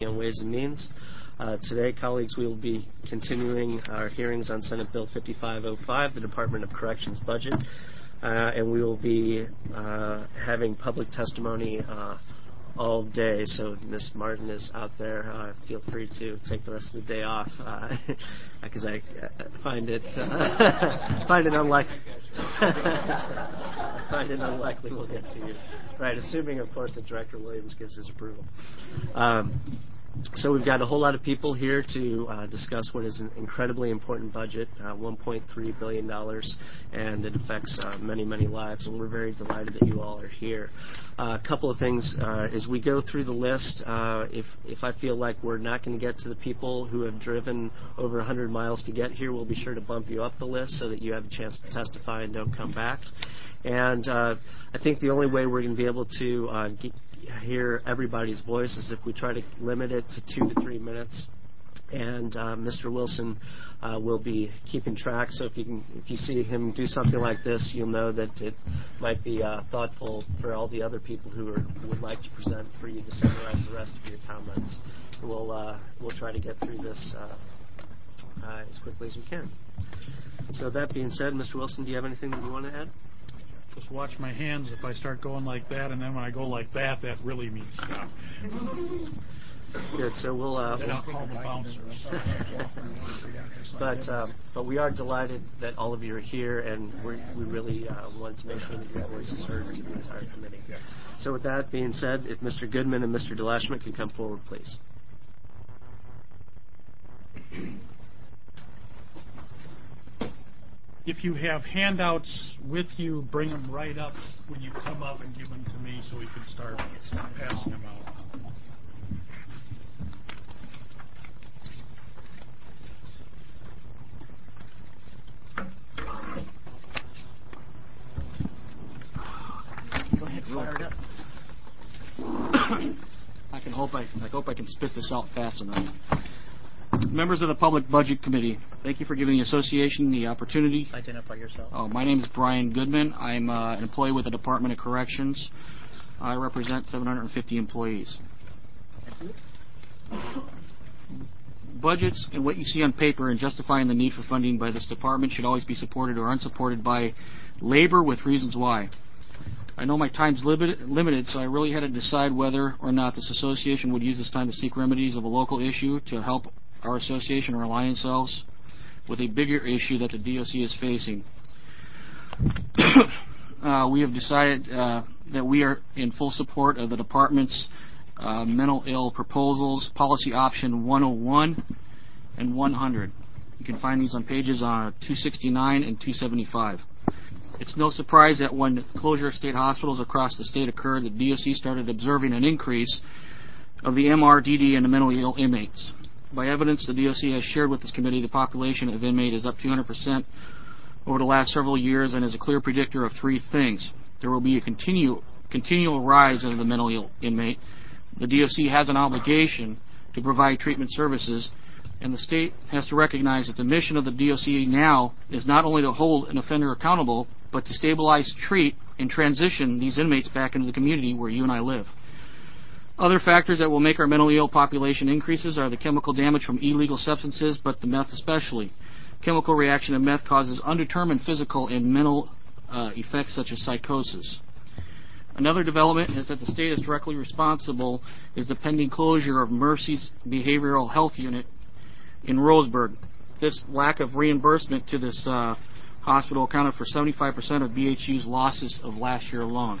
and Ways and Means. Today, colleagues, we will be continuing our hearings on Senate Bill 5505, the Department of Corrections budget, and we will be having public testimony all day. So Ms. Martin is out there. Feel free to take the rest of the day off because I find it unlikely. I find it unlikely we'll get to you. Right, assuming, of course, that Director Williams gives his approval. So we've got a whole lot of people here to discuss what is an incredibly important budget, $1.3 billion, and it affects many, many lives, and we're very delighted that you all are here. A couple of things. As we go through the list, if I feel like we're not going to get to the people who have driven over 100 miles to get here, we'll be sure to bump you up the list so that you have a chance to testify and don't come back. And I think the only way we're going to be able to hear everybody's voice is if we try to limit it to 2 to 3 minutes. And Mr. Wilson will be keeping track. So if you see him do something like this, you'll know that it might be thoughtful for all the other people who would like to present for you to summarize the rest of your comments. We'll try to get through this as quickly as we can. So that being said, Mr. Wilson, do you have anything that you want to add? Just watch my hands if I start going like that, and then when I go like that, that really means stop. Good. So we'll call the bouncers. But we are delighted that all of you are here, and we really want to make sure that your voice is heard to the entire committee. So with that being said, if Mr. Goodman and Mr. DeLashman could come forward, please. If you have handouts with you, bring them right up when you come up and give them to me so we can start passing them out. Go ahead, fire it up. I hope I can spit this out fast enough. Members of the Public Budget Committee, thank you for giving the association the opportunity. Identify yourself. My name is Brian Goodman. I'm an employee with the Department of Corrections. I represent 750 employees. Thank you. Budgets and what you see on paper and justifying the need for funding by this department should always be supported or unsupported by labor with reasons why. I know my time's limited, so I really had to decide whether or not this association would use this time to seek remedies of a local issue to help our association or align themselves with a bigger issue that the DOC is facing. We have decided that we are in full support of the department's mental ill proposals, policy option 101 and 100. You can find these on pages 269 and 275. It's no surprise that when the closure of state hospitals across the state occurred, the DOC started observing an increase of the MRDD and the mentally ill inmates. By evidence the DOC has shared with this committee, the population of inmate is up 200% over the last several years and is a clear predictor of three things. There will be a continual rise of the mentally ill inmate. The DOC has an obligation to provide treatment services, and the state has to recognize that the mission of the DOC now is not only to hold an offender accountable, but to stabilize, treat, and transition these inmates back into the community where you and I live. Other factors that will make our mentally ill population increases are the chemical damage from illegal substances, but the meth especially. Chemical reaction to meth causes undetermined physical and mental effects such as psychosis. Another development is that the state is directly responsible is the pending closure of Mercy's Behavioral Health Unit in Roseburg. This lack of reimbursement to this hospital accounted for 75% of BHU's losses of last year alone.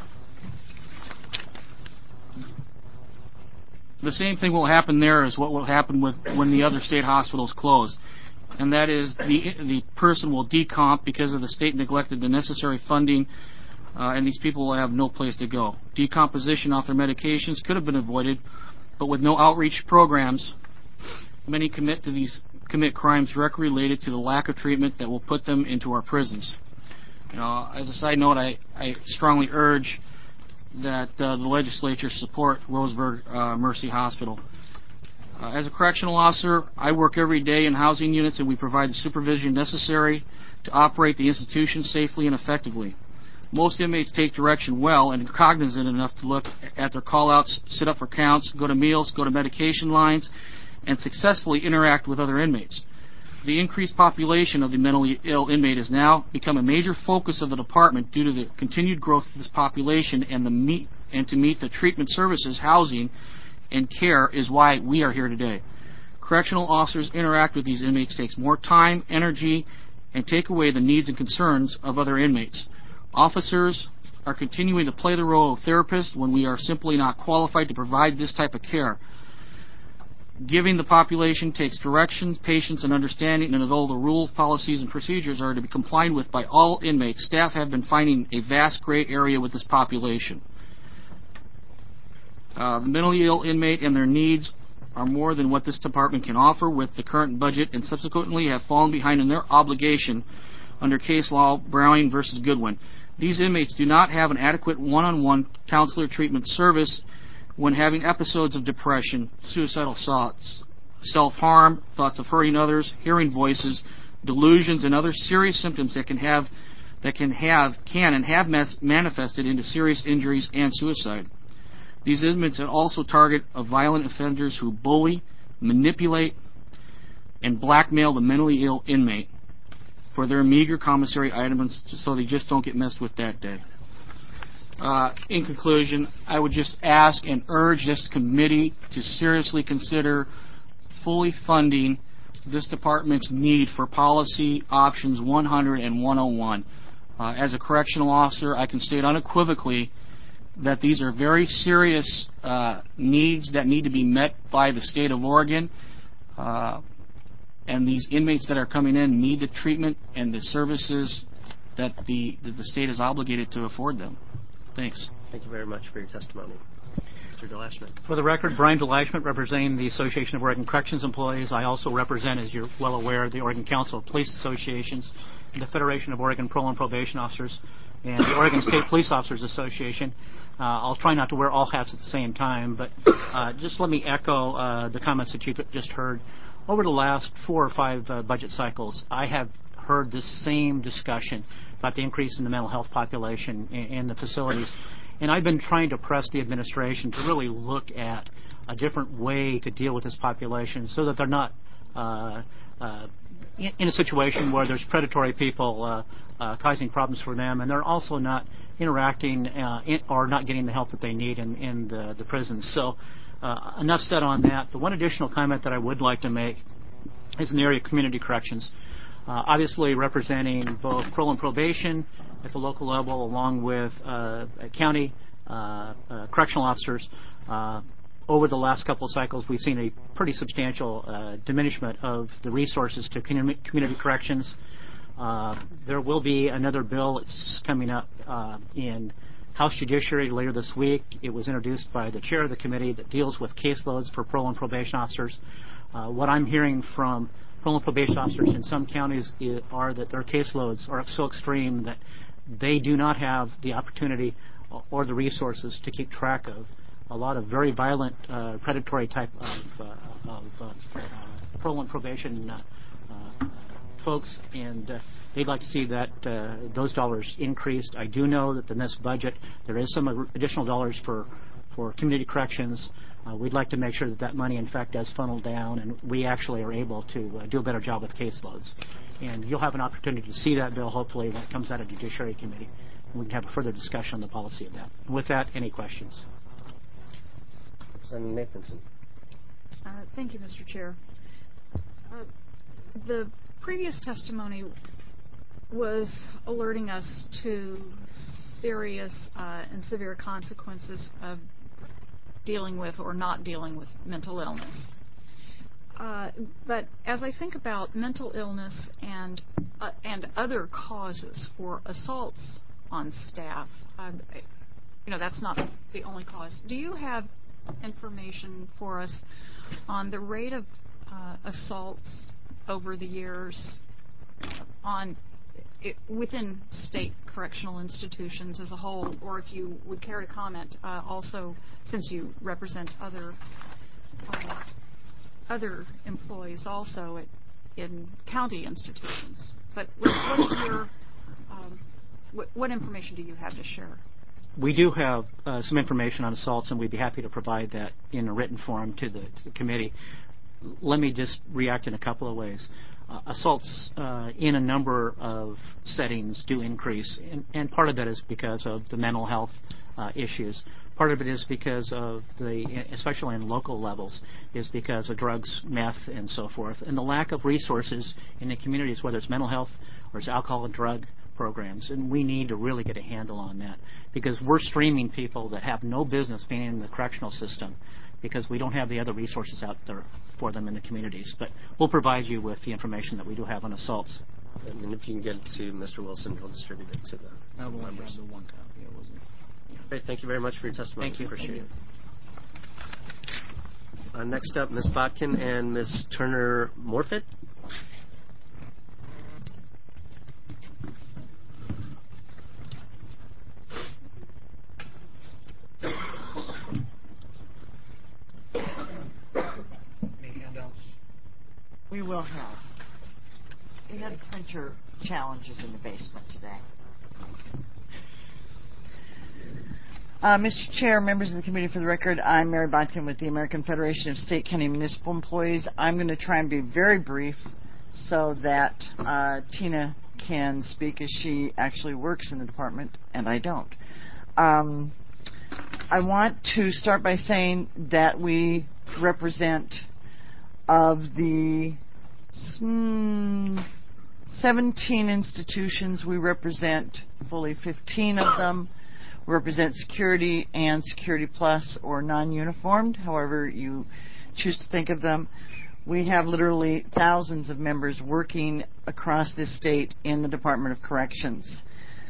The same thing will happen there as what will happen when the other state hospitals close. And that is the person will decomp because of the state neglected the necessary funding, and these people will have no place to go. Decomposition off their medications could have been avoided, but with no outreach programs, many commit crimes directly related to the lack of treatment that will put them into our prisons. As a side note, I strongly urge that the legislature support Roseburg Mercy Hospital. As a correctional officer, I work every day in housing units, and we provide the supervision necessary to operate the institution safely and effectively. Most inmates take direction well and are cognizant enough to look at their call-outs, sit up for counts, go to meals, go to medication lines, and successfully interact with other inmates. The increased population of the mentally ill inmate has now become a major focus of the department due to the continued growth of this population, and to meet the treatment services, housing, and care is why we are here today. Correctional officers interact with these inmates takes more time, energy, and take away the needs and concerns of other inmates. Officers are continuing to play the role of therapists when we are simply not qualified to provide this type of care. Giving the population takes directions, patience, and understanding, and although the rules, policies, and procedures are to be complied with by all inmates, staff have been finding a vast gray area with this population. The mentally ill inmate and their needs are more than what this department can offer with the current budget, and subsequently have fallen behind in their obligation under case law Browning versus Goodwin. These inmates do not have an adequate one-on-one counselor treatment service when having episodes of depression, suicidal thoughts, self-harm, thoughts of hurting others, hearing voices, delusions, and other serious symptoms that can and have manifested into serious injuries and suicide. These inmates are also target of violent offenders who bully, manipulate, and blackmail the mentally ill inmate for their meager commissary items so they just don't get messed with that day. In conclusion, I would just ask and urge this committee to seriously consider fully funding this department's need for policy options 100 and 101. As a correctional officer, I can state unequivocally that these are very serious needs that need to be met by the state of Oregon. And these inmates that are coming in need the treatment and the services that the state is obligated to afford them. Thanks. Thank you very much for your testimony. Mr. DeLashman. For the record, Brian DeLashman, representing the Association of Oregon Corrections Employees. I also represent, as you're well aware, the Oregon Council of Police Associations, the Federation of Oregon Parole and Probation Officers, and the Oregon State Police Officers Association. I'll try not to wear all hats at the same time, but just let me echo the comments that you just heard. Over the last 4 or 5 budget cycles, I have heard this same discussion about the increase in the mental health population in the facilities. And I've been trying to press the administration to really look at a different way to deal with this population so that they're not in a situation where there's predatory people causing problems for them, and they're also not interacting or not getting the help that they need in the prisons. So enough said on that. The one additional comment that I would like to make is in the area of community corrections. Obviously representing both parole and probation at the local level along with county correctional officers. Over the last couple of cycles, we've seen a pretty substantial diminishment of the resources to community corrections. There will be another bill that's coming up in House Judiciary later this week. It was introduced by the chair of the committee that deals with caseloads for parole and probation officers. What I'm hearing from parole and probation officers in some counties are that their caseloads are so extreme that they do not have the opportunity or the resources to keep track of a lot of very violent, predatory type of parole and probation folks, and they'd like to see that those dollars increased. I do know that in this budget there is some additional dollars for community corrections. We'd like to make sure that that money, in fact, does funnel down, and we actually are able to do a better job with caseloads. And you'll have an opportunity to see that bill, hopefully, when it comes out of Judiciary Committee. And we can have a further discussion on the policy of that. With that, any questions? Representative Nathanson. Thank you, Mr. Chair. The previous testimony was alerting us to serious and severe consequences of dealing with or not dealing with mental illness. But as I think about mental illness and other causes for assaults on staff, that's not the only cause. Do you have information for us on the rate of assaults over the years within state correctional institutions as a whole, or if you would care to comment also, since you represent other employees also in county institutions. But what is your What information do you have to share? We do have some information on assaults, and we'd be happy to provide that in a written form to the committee. Let me just react in a couple of ways. Assaults in a number of settings do increase, and part of that is because of the mental health issues. Part of it is because of especially in local levels, is because of drugs, meth, and so forth, and the lack of resources in the communities, whether it's mental health or it's alcohol and drug programs. And we need to really get a handle on that, because we're streaming people that have no business being in the correctional system because we don't have the other resources out there for them in the communities. But we'll provide you with the information that we do have on assaults. And if you can get it to Mr. Wilson, he'll distribute it to the members. The one copy. It wasn't. Great. Thank you very much for your testimony. Thank you. Appreciate it. Next up, Ms. Botkin and Ms. Turner-Morfitt. Any handouts? We will have. We had printer challenges in the basement today. Mr. Chair, members of the committee, for the record, I'm Mary Botkin with the American Federation of State, County, and Municipal Employees. I'm going to try and be very brief so that Tina can speak, as she actually works in the department, and I don't. I want to start by saying that we represent, of the 17 institutions, we represent fully 15 of them. We represent security and security plus or non-uniformed, however you choose to think of them. We have literally thousands of members working across this state in the Department of Corrections.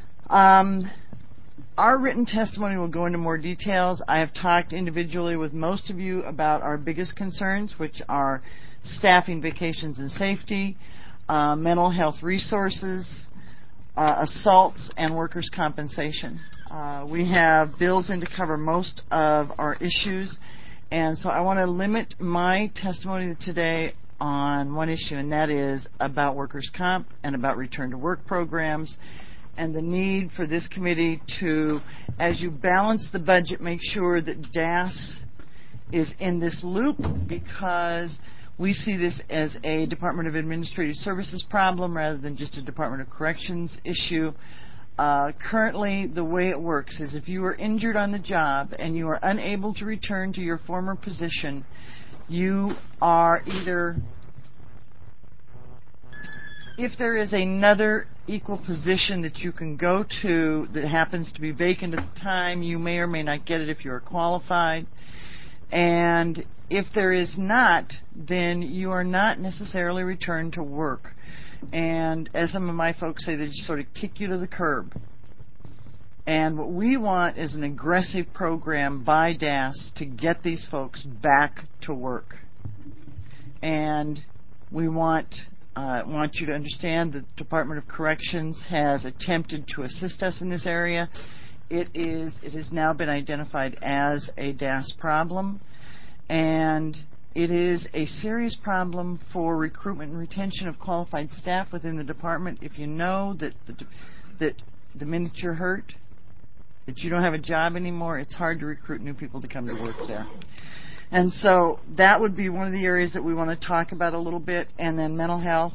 Our written testimony will go into more details. I have talked individually with most of you about our biggest concerns, which are staffing, vacations, and safety, mental health resources, assaults, and workers' compensation. We have bills in to cover most of our issues, and so I want to limit my testimony today on one issue, and that is about workers' comp and about return-to-work programs, and the need for this committee to, as you balance the budget, make sure that DAS is in this loop, because we see this as a Department of Administrative Services problem rather than just a Department of Corrections issue. Currently, the way it works is if you are injured on the job and you are unable to return to your former position, you are either, if there is another equal position that you can go to that happens to be vacant at the time, you may or may not get it if you are qualified. And if there is not, then you are not necessarily returned to work. And as some of my folks say, they just sort of kick you to the curb. And what we want is an aggressive program by DAS to get these folks back to work. And we want you to understand that the Department of Corrections has attempted to assist us in this area. It has now been identified as a DAS problem, and it is a serious problem for recruitment and retention of qualified staff within the department. If you know that the minute you're hurt, that you don't have a job anymore, it's hard to recruit new people to come to work there. And so that would be one of the areas that we want to talk about a little bit. And then mental health.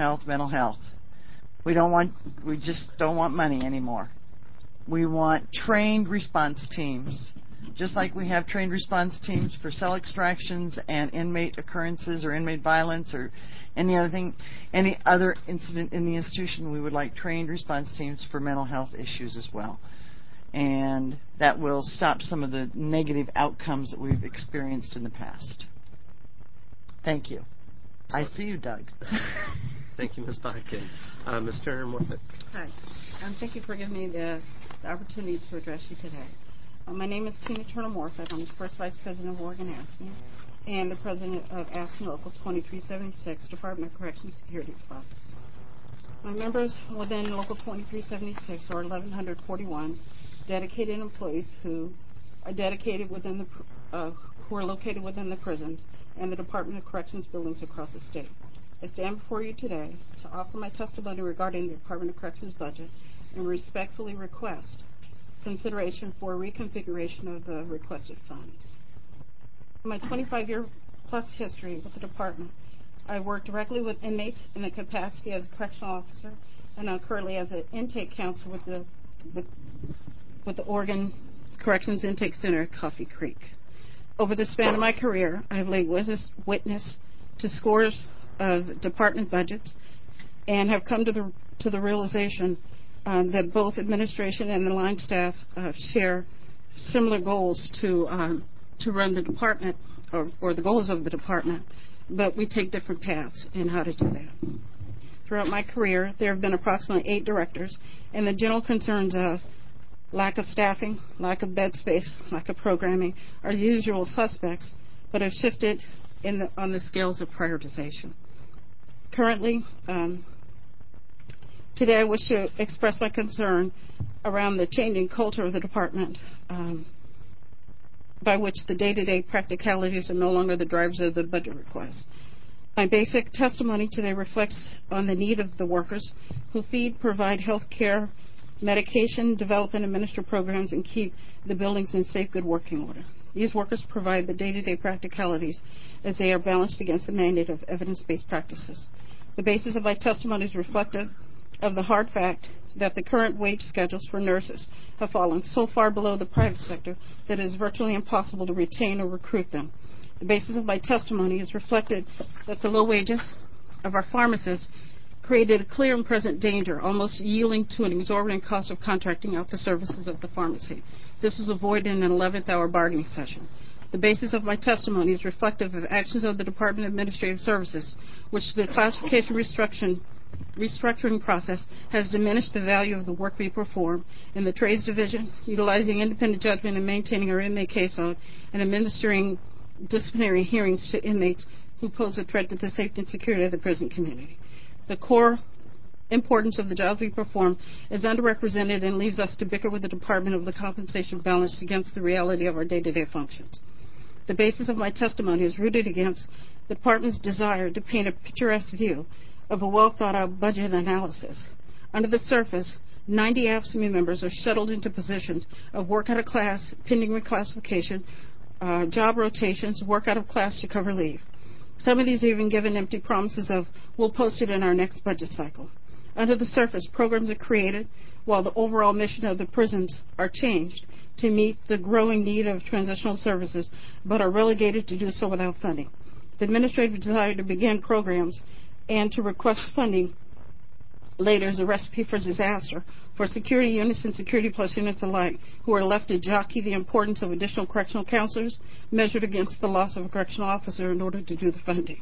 We just don't want money anymore. We want trained response teams. Just like we have trained response teams for cell extractions and inmate occurrences or inmate violence or any other incident in the institution, we would like trained response teams for mental health issues as well. And that will stop some of the negative outcomes that we've experienced in the past. Thank you. I see you, Doug. Thank you, Ms. Botkin. Ms. Turner-Morfitt. Hi. Thank you for giving me the opportunity to address you today. My name is Tina Turner-Morfitt. I'm the first Vice President of Oregon ASME and the President of ASME Local 2376, Department of Corrections Security Plus. My members within Local 2376 are 1,141 dedicated employees who are located within the prisons and the Department of Corrections buildings across the state. I stand before you today to offer my testimony regarding the Department of Corrections budget and respectfully request consideration for reconfiguration of the requested funds. In my 25-year-plus history with the department, I work directly with inmates in the capacity as a correctional officer, and I'm currently as an intake counselor with the Oregon Corrections Intake Center at Coffee Creek. Over the span of my career, I have laid witness to scores of department budgets and have come to the realization that both administration and the line staff share similar goals to run the department or the goals of the department, but we take different paths in how to do that. Throughout my career, there have been approximately 8 directors, and the general concerns of lack of staffing, lack of bed space, lack of programming are usual suspects, but have shifted on the scales of prioritization. Currently, today I wish to express my concern around the changing culture of the department, by which the day-to-day practicalities are no longer the drivers of the budget request. My basic testimony today reflects on the need of the workers who feed, provide health care, medication, develop and administer programs, and keep the buildings in safe, good working order. These workers provide the day-to-day practicalities as they are balanced against the mandate of evidence-based practices. The basis of my testimony is reflective of the hard fact that the current wage schedules for nurses have fallen so far below the private sector that it is virtually impossible to retain or recruit them. The basis of my testimony is reflected that the low wages of our pharmacists created a clear and present danger, almost yielding to an exorbitant cost of contracting out the services of the pharmacy. This was avoided in an 11th-hour bargaining session. The basis of my testimony is reflective of actions of the Department of Administrative Services, which the classification restructuring process has diminished the value of the work we perform in the trades division, utilizing independent judgment and maintaining our inmate caseload, and administering disciplinary hearings to inmates who pose a threat to the safety and security of the prison community. The core importance of the jobs we perform is underrepresented and leaves us to bicker with the department over the compensation balanced against the reality of our day-to-day functions. The basis of my testimony is rooted against the department's desire to paint a picturesque view of a well-thought-out budget analysis. Under the surface, 90 AFSCME members are shuttled into positions of work out of class, pending reclassification, job rotations, work out of class to cover leave. Some of these are even given empty promises of, we'll post it in our next budget cycle. Under the surface, programs are created while the overall mission of the prisons are changed to meet the growing need of transitional services, but are relegated to do so without funding. The administrative desire to begin programs and to request funding later is a recipe for disaster for security units and security plus units alike, who are left to jockey the importance of additional correctional counselors measured against the loss of a correctional officer in order to do the funding.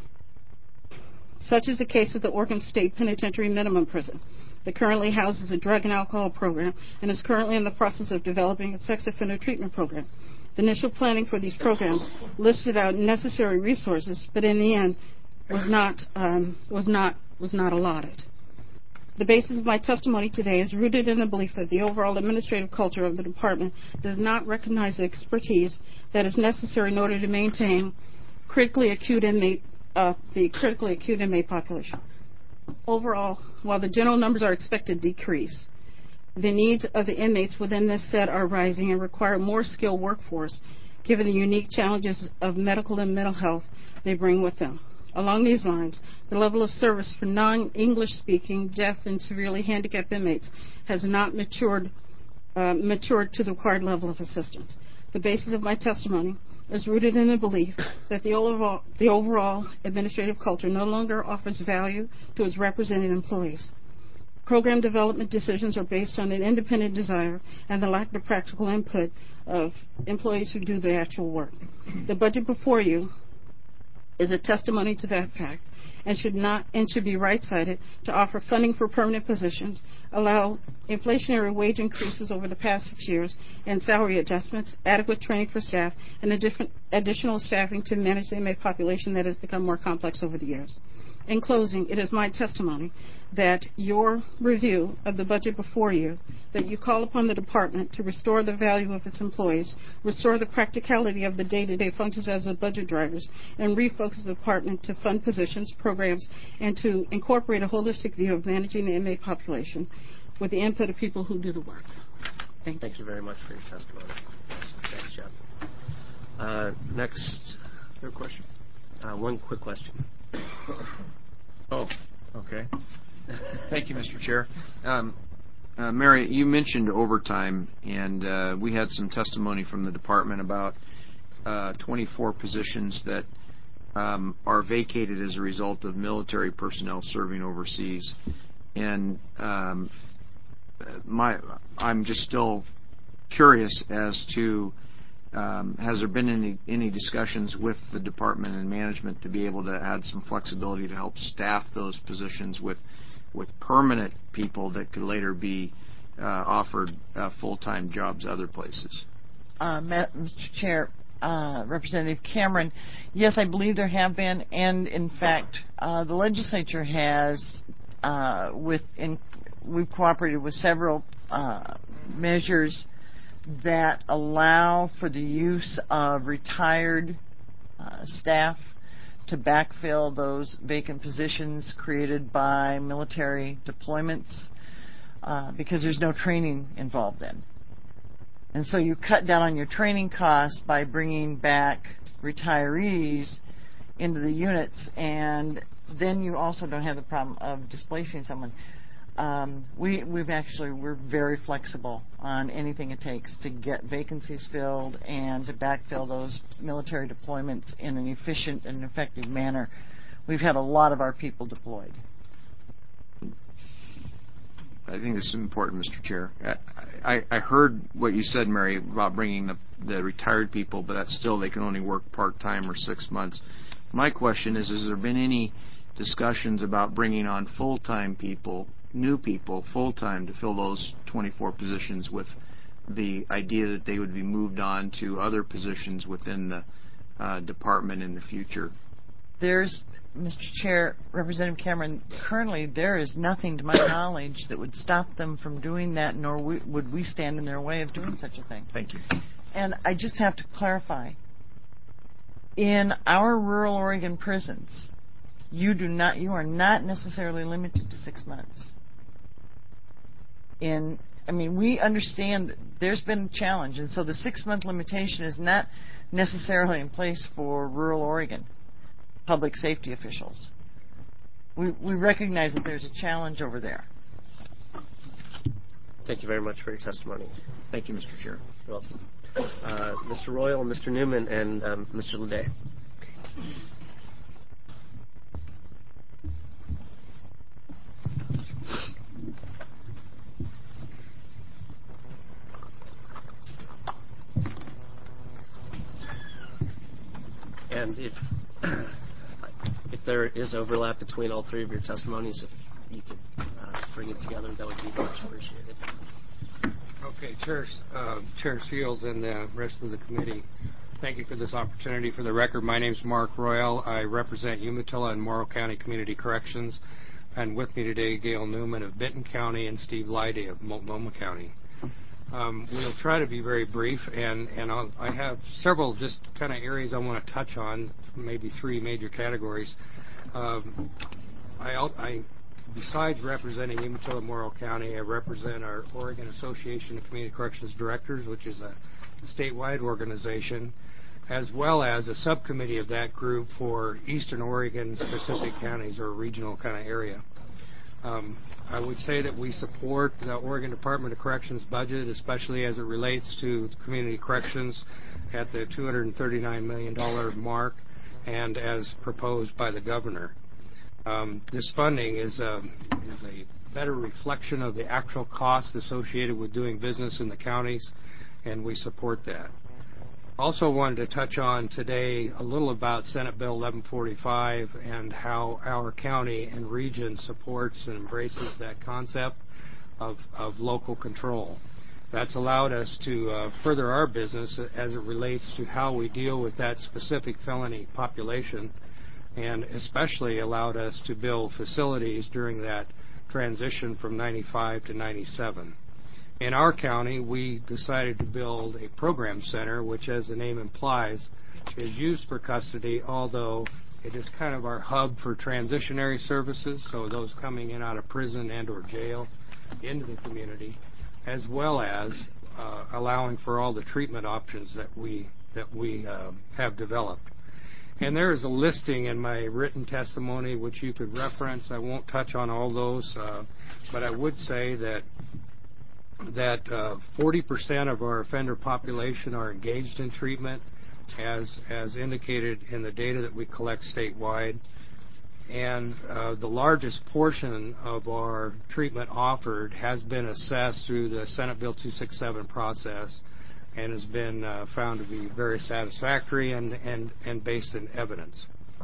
Such is the case of the Oregon State Penitentiary Minimum Prison that currently houses a drug and alcohol program and is currently in the process of developing a sex offender treatment program. The initial planning for these programs listed out necessary resources, but in the end was not allotted. The basis of my testimony today is rooted in the belief that the overall administrative culture of the department does not recognize the expertise that is necessary in order to maintain the critically acute inmate population. Overall, while the general numbers are expected to decrease, the needs of the inmates within this set are rising and require a more skilled workforce, given the unique challenges of medical and mental health they bring with them. Along these lines, the level of service for non-English speaking, deaf, and severely handicapped inmates has not matured to the required level of assistance. The basis of my testimony is rooted in the belief that the overall administrative culture no longer offers value to its represented employees. Program development decisions are based on an independent desire and the lack of practical input of employees who do the actual work. The budget before you is a testimony to that fact and should be right-sided to offer funding for permanent positions, allow inflationary wage increases over the past 6 years and salary adjustments, adequate training for staff, and additional staffing to manage the inmate population that has become more complex over the years. In closing, it is my testimony that your review of the budget before you, that you call upon the department to restore the value of its employees, restore the practicality of the day-to-day functions as the budget drivers, and refocus the department to fund positions, programs, and to incorporate a holistic view of managing the inmate population with the input of people who do the work. Thank you. Thank you very much for your testimony. Thanks, Jeff. Next. Your question? One quick question. Oh, okay. Thank you, Mr. Chair. Mary, you mentioned overtime, and we had some testimony from the department about 24 positions that are vacated as a result of military personnel serving overseas. And I'm just still curious as to has there been any discussions with the department and management to be able to add some flexibility to help staff those positions with permanent people that could later be offered full-time jobs other places? Mr. Chair, Representative Cameron, yes, I believe there have been, and in fact, the legislature has, we've cooperated with several measures that allow for the use of retired staff to backfill those vacant positions created by military deployments because there's no training involved in. And so you cut down on your training costs by bringing back retirees into the units, and then you also don't have the problem of displacing someone. We're very flexible on anything it takes to get vacancies filled and to backfill those military deployments in an efficient and effective manner. We've had a lot of our people deployed. I think this is important, Mr. Chair. I heard what you said, Mary, about bringing the retired people, but that's still they can only work part-time or 6 months. My question is, has there been any discussions about bringing on full-time people, new people, full-time to fill those 24 positions with the idea that they would be moved on to other positions within the department in the future? There's, Mr. Chair, Representative Cameron, currently there is nothing to my knowledge that would stop them from doing that, nor would we stand in their way of doing such a thing. Thank you. And I just have to clarify, in our rural Oregon prisons, you are not necessarily limited to 6 months. We understand there's been a challenge, and so the 6-month limitation is not necessarily in place for rural Oregon public safety officials. We recognize that there's a challenge over there. Thank you very much for your testimony. Thank you, Mr. Chair. You're welcome. Mr. Royal, Mr. Newman, and Mr. Ledet. And if there is overlap between all three of your testimonies, if you could bring it together, that would be much appreciated. Okay, Chair Shields and the rest of the committee, thank you for this opportunity. For the record, my name is Mark Royal. I represent Umatilla and Morrow County Community Corrections, and with me today, Gail Newman of Benton County and Steve Leidy of Multnomah County. We'll try to be very brief, and I have several just kind of areas I want to touch on, maybe 3 major categories. Besides representing Umatilla and Morrow County, I represent our Oregon Association of Community Corrections Directors, which is a statewide organization, as well as a subcommittee of that group for Eastern Oregon specific counties or regional kind of area. I would say that we support the Oregon Department of Corrections budget, especially as it relates to community corrections at the $239 million mark and as proposed by the governor. This funding is a better reflection of the actual cost associated with doing business in the counties, and we support that. Also wanted to touch on today a little about Senate Bill 1145 and how our county and region supports and embraces that concept of local control. That's allowed us to further our business as it relates to how we deal with that specific felony population, and especially allowed us to build facilities during that transition from 95 to 97. In our county, we decided to build a program center, which, as the name implies, is used for custody, although it is kind of our hub for transitionary services, so those coming in out of prison and or jail. into the community, as well as allowing for all the treatment options that we have developed. And there is a listing in my written testimony which you could reference. I won't touch on all those, but I would say that 40% of our offender population are engaged in treatment, as indicated in the data that we collect statewide. And the largest portion of our treatment offered has been assessed through the Senate Bill 267 process and has been found to be very satisfactory and based in evidence.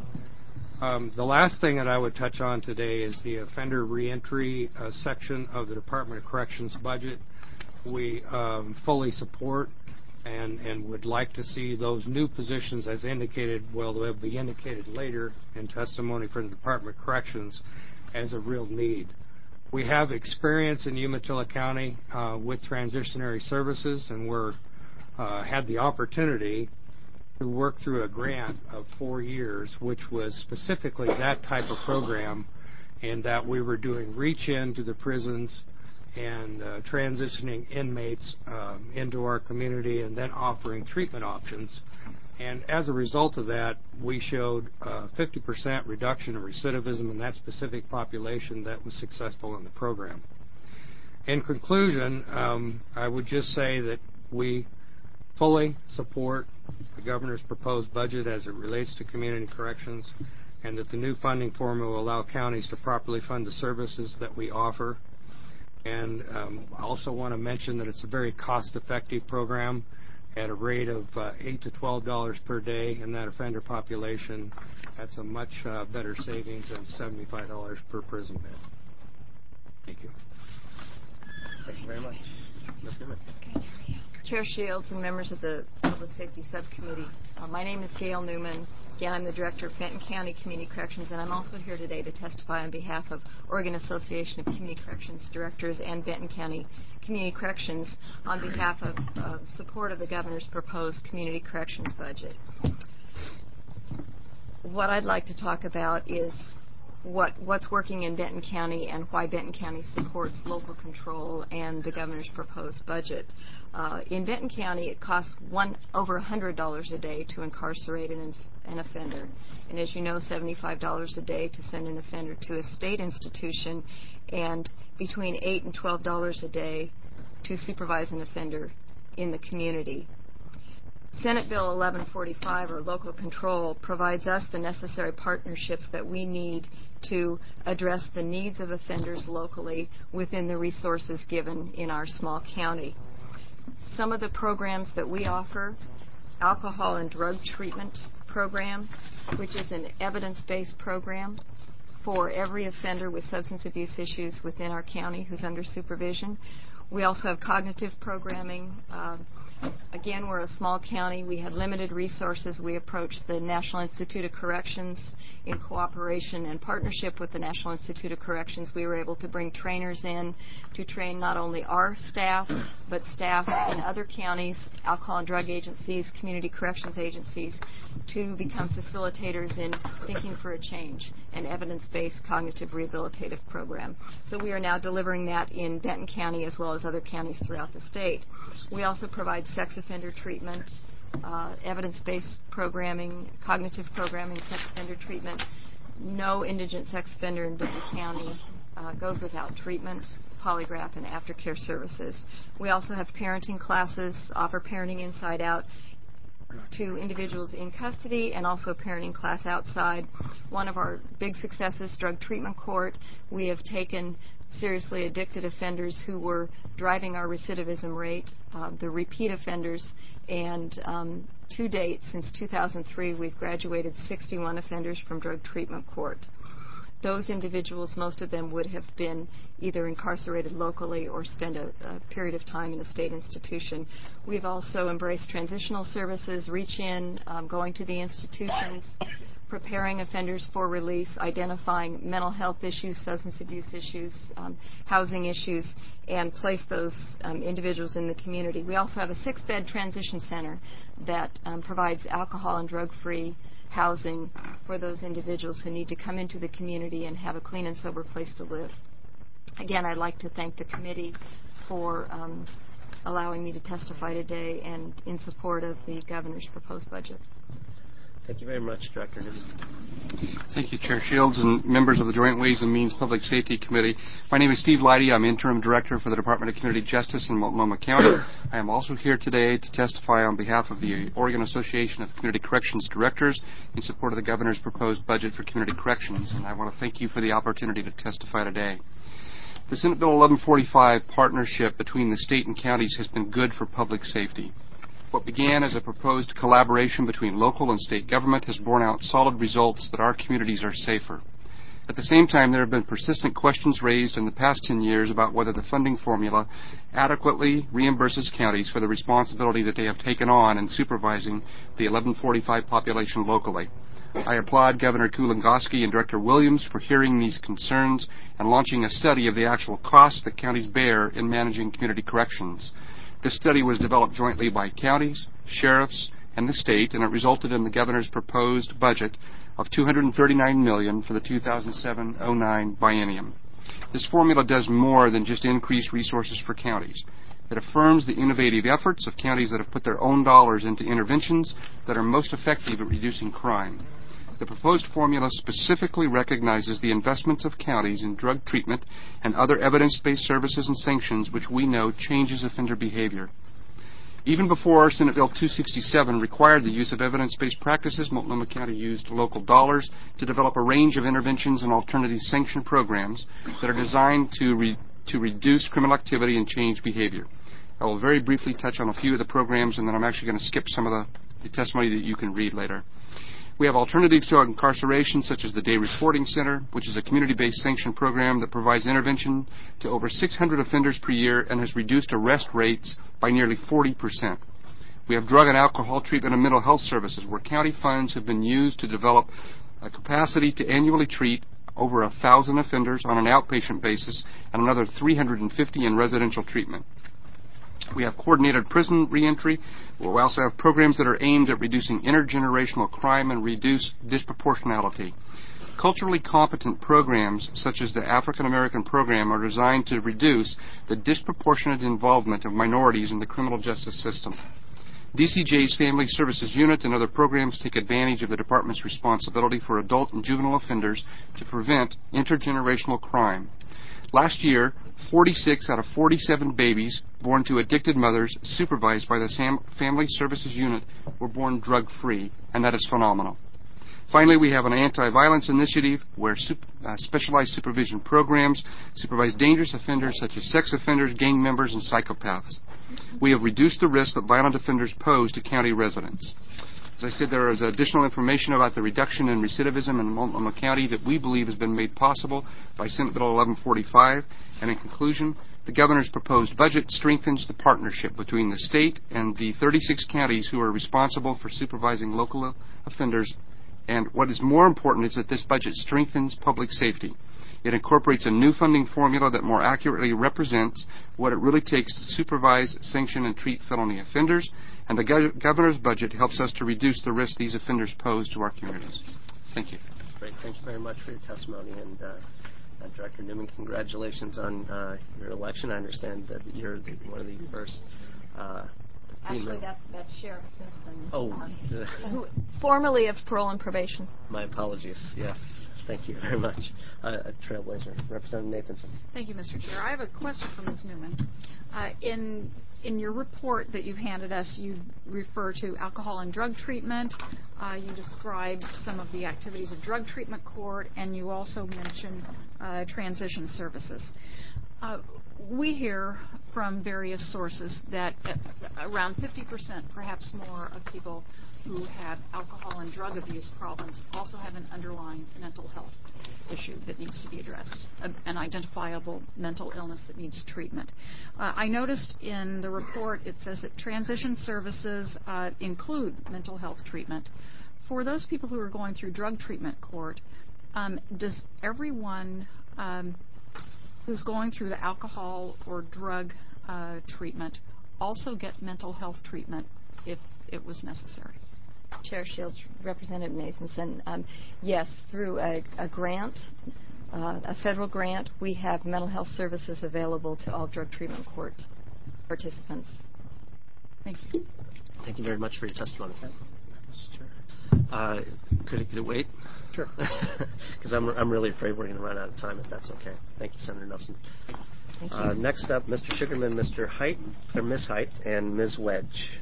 The last thing that I would touch on today is the offender reentry section of the Department of Corrections budget. We fully support and would like to see those new positions as indicated, well, they'll be indicated later in testimony from the Department of Corrections, as a real need. We have experience in Umatilla County with transitionary services, and had the opportunity to work through a grant of 4 years, which was specifically that type of program, in that we were doing reach into the prisons and transitioning inmates into our community and then offering treatment options. And as a result of that, we showed 50% reduction in recidivism in that specific population that was successful in the program. In conclusion, I would just say that we fully support the governor's proposed budget as it relates to community corrections, and that the new funding formula will allow counties to properly fund the services that we offer. And I also want to mention that it's a very cost-effective program at a rate of $8 to $12 per day in that offender population. That's a much better savings than $75 per prison bed. Thank you. Thank you very much. Ms. Newman. Chair Shields and members of the Public Safety Subcommittee. My name is Gail Newman. Again, I'm the Director of Benton County Community Corrections, and I'm also here today to testify on behalf of Oregon Association of Community Corrections Directors and Benton County Community Corrections on behalf of support of the governor's proposed community corrections budget. What I'd like to talk about is what's working in Benton County and why Benton County supports local control and the governor's proposed budget. In Benton County, it costs over $100 a day to incarcerate an offender. And as you know, $75 a day to send an offender to a state institution, and between $8 and $12 a day to supervise an offender in the community. Senate Bill 1145, or local control, provides us the necessary partnerships that we need to address the needs of offenders locally within the resources given in our small county. Some of the programs that we offer: alcohol and drug treatment program, which is an evidence-based program for every offender with substance abuse issues within our county who's under supervision. We also have cognitive programming. Again, we're a small county. We had limited resources. We approached the National Institute of Corrections in cooperation and partnership with the National Institute of Corrections. We were able to bring trainers in to train not only our staff, but staff in other counties, alcohol and drug agencies, community corrections agencies, to become facilitators in thinking for a change, an evidence-based cognitive rehabilitative program. So we are now delivering that in Benton County as well as other counties throughout the state. We also provide sex offender treatment, evidence-based programming, cognitive programming, sex offender treatment. No indigent sex offender in Benton County goes without treatment, polygraph, and aftercare services. We also have parenting classes, offer Parenting Inside Out to individuals in custody, and also a parenting class outside. One of our big successes, Drug Treatment Court. We have taken seriously addicted offenders who were driving our recidivism rate, the repeat offenders, and to date, since 2003, we've graduated 61 offenders from Drug Treatment Court. Those individuals, most of them would have been either incarcerated locally or spent a period of time in a state institution. We've also embraced transitional services, reach-in, going to the institutions, preparing offenders for release, identifying mental health issues, substance abuse issues, housing issues, and place those individuals in the community. We also have a 6-bed transition center that provides alcohol and drug-free housing for those individuals who need to come into the community and have a clean and sober place to live. Again, I'd like to thank the committee for allowing me to testify today and in support of the governor's proposed budget. Thank you very much, Director Newman. Thank you, Chair Shields and members of the Joint Ways and Means Public Safety Committee. My name is Steve Leidy. I'm Interim Director for the Department of Community Justice in Multnomah County. I am also here today to testify on behalf of the Oregon Association of Community Corrections Directors in support of the Governor's proposed budget for community corrections, and I want to thank you for the opportunity to testify today. The Senate Bill 1145 partnership between the state and counties has been good for public safety. What began as a proposed collaboration between local and state government has borne out solid results that our communities are safer. At the same time, there have been persistent questions raised in the past 10 years about whether the funding formula adequately reimburses counties for the responsibility that they have taken on in supervising the 1145 population locally. I applaud Governor Kulongoski and Director Williams for hearing these concerns and launching a study of the actual costs that counties bear in managing community corrections. This study was developed jointly by counties, sheriffs, and the state, and it resulted in the governor's proposed budget of $239 million for the 2007-09 biennium. This formula does more than just increase resources for counties. It affirms the innovative efforts of counties that have put their own dollars into interventions that are most effective at reducing crime. The proposed formula specifically recognizes the investments of counties in drug treatment and other evidence-based services and sanctions which we know changes offender behavior. Even before Senate Bill 267 required the use of evidence-based practices, Multnomah County used local dollars to develop a range of interventions and alternative sanction programs that are designed to reduce criminal activity and change behavior. I will very briefly touch on a few of the programs, and then I'm actually going to skip some of the testimony that you can read later. We have alternatives to incarceration, such as the Day Reporting Center, which is a community-based sanction program that provides intervention to over 600 offenders per year and has reduced arrest rates by nearly 40%. We have drug and alcohol treatment and mental health services, where county funds have been used to develop a capacity to annually treat over 1,000 offenders on an outpatient basis and another 350 in residential treatment. We have coordinated prison reentry. We also have programs that are aimed at reducing intergenerational crime and reduce disproportionality. Culturally competent programs, such as the African American program, are designed to reduce the disproportionate involvement of minorities in the criminal justice system. DCJ's Family Services Unit and other programs take advantage of the department's responsibility for adult and juvenile offenders to prevent intergenerational crime. Last year, 46 out of 47 babies born to addicted mothers supervised by the Family Services Unit were born drug-free, and that is phenomenal. Finally, we have an anti-violence initiative where specialized supervision programs supervise dangerous offenders such as sex offenders, gang members, and psychopaths. We have reduced the risk that violent offenders pose to county residents. As I said, there is additional information about the reduction in recidivism in Multnomah County that we believe has been made possible by Senate Bill 1145. And in conclusion, the governor's proposed budget strengthens the partnership between the state and the 36 counties who are responsible for supervising local offenders. And what is more important is that this budget strengthens public safety. It incorporates a new funding formula that more accurately represents what it really takes to supervise, sanction, and treat felony offenders. And the governor's budget helps us to reduce the risk these offenders pose to our communities. Thank you. Great. Thank you very much for your testimony. And Director Newman, congratulations on your election. I understand that you're one of the first. Actually, that's Sheriff Simpson. Oh. Formerly of Parole and Probation. My apologies. Yes. Thank you very much. Trailblazer. Representative Nathanson. Thank you, Mr. Chair. I have a question for Ms. Newman. In your report that you've handed us, you refer to alcohol and drug treatment. You describe some of the activities of drug treatment court, and you also mention transition services. We hear from various sources that around 50%, perhaps more, of people who have alcohol and drug abuse problems also have an underlying mental health issue that needs to be addressed, an identifiable mental illness that needs treatment. I noticed in the report it says that transition services include mental health treatment. For those people who are going through drug treatment court, does everyone who's going through the alcohol or drug treatment also get mental health treatment if it was necessary? Chair Shields, Representative Nathanson, yes, through a grant a federal grant, we have mental health services available to all drug treatment court participants. Thank you. Thank you very much for your testimony. Could it wait? Sure. Because I'm really afraid we're going to run out of time, if that's okay. Thank you, Senator Nelson. Thank you. Next up, Mr. Sugarman, Mr. Height, or Ms. Height, and Ms. Wedge.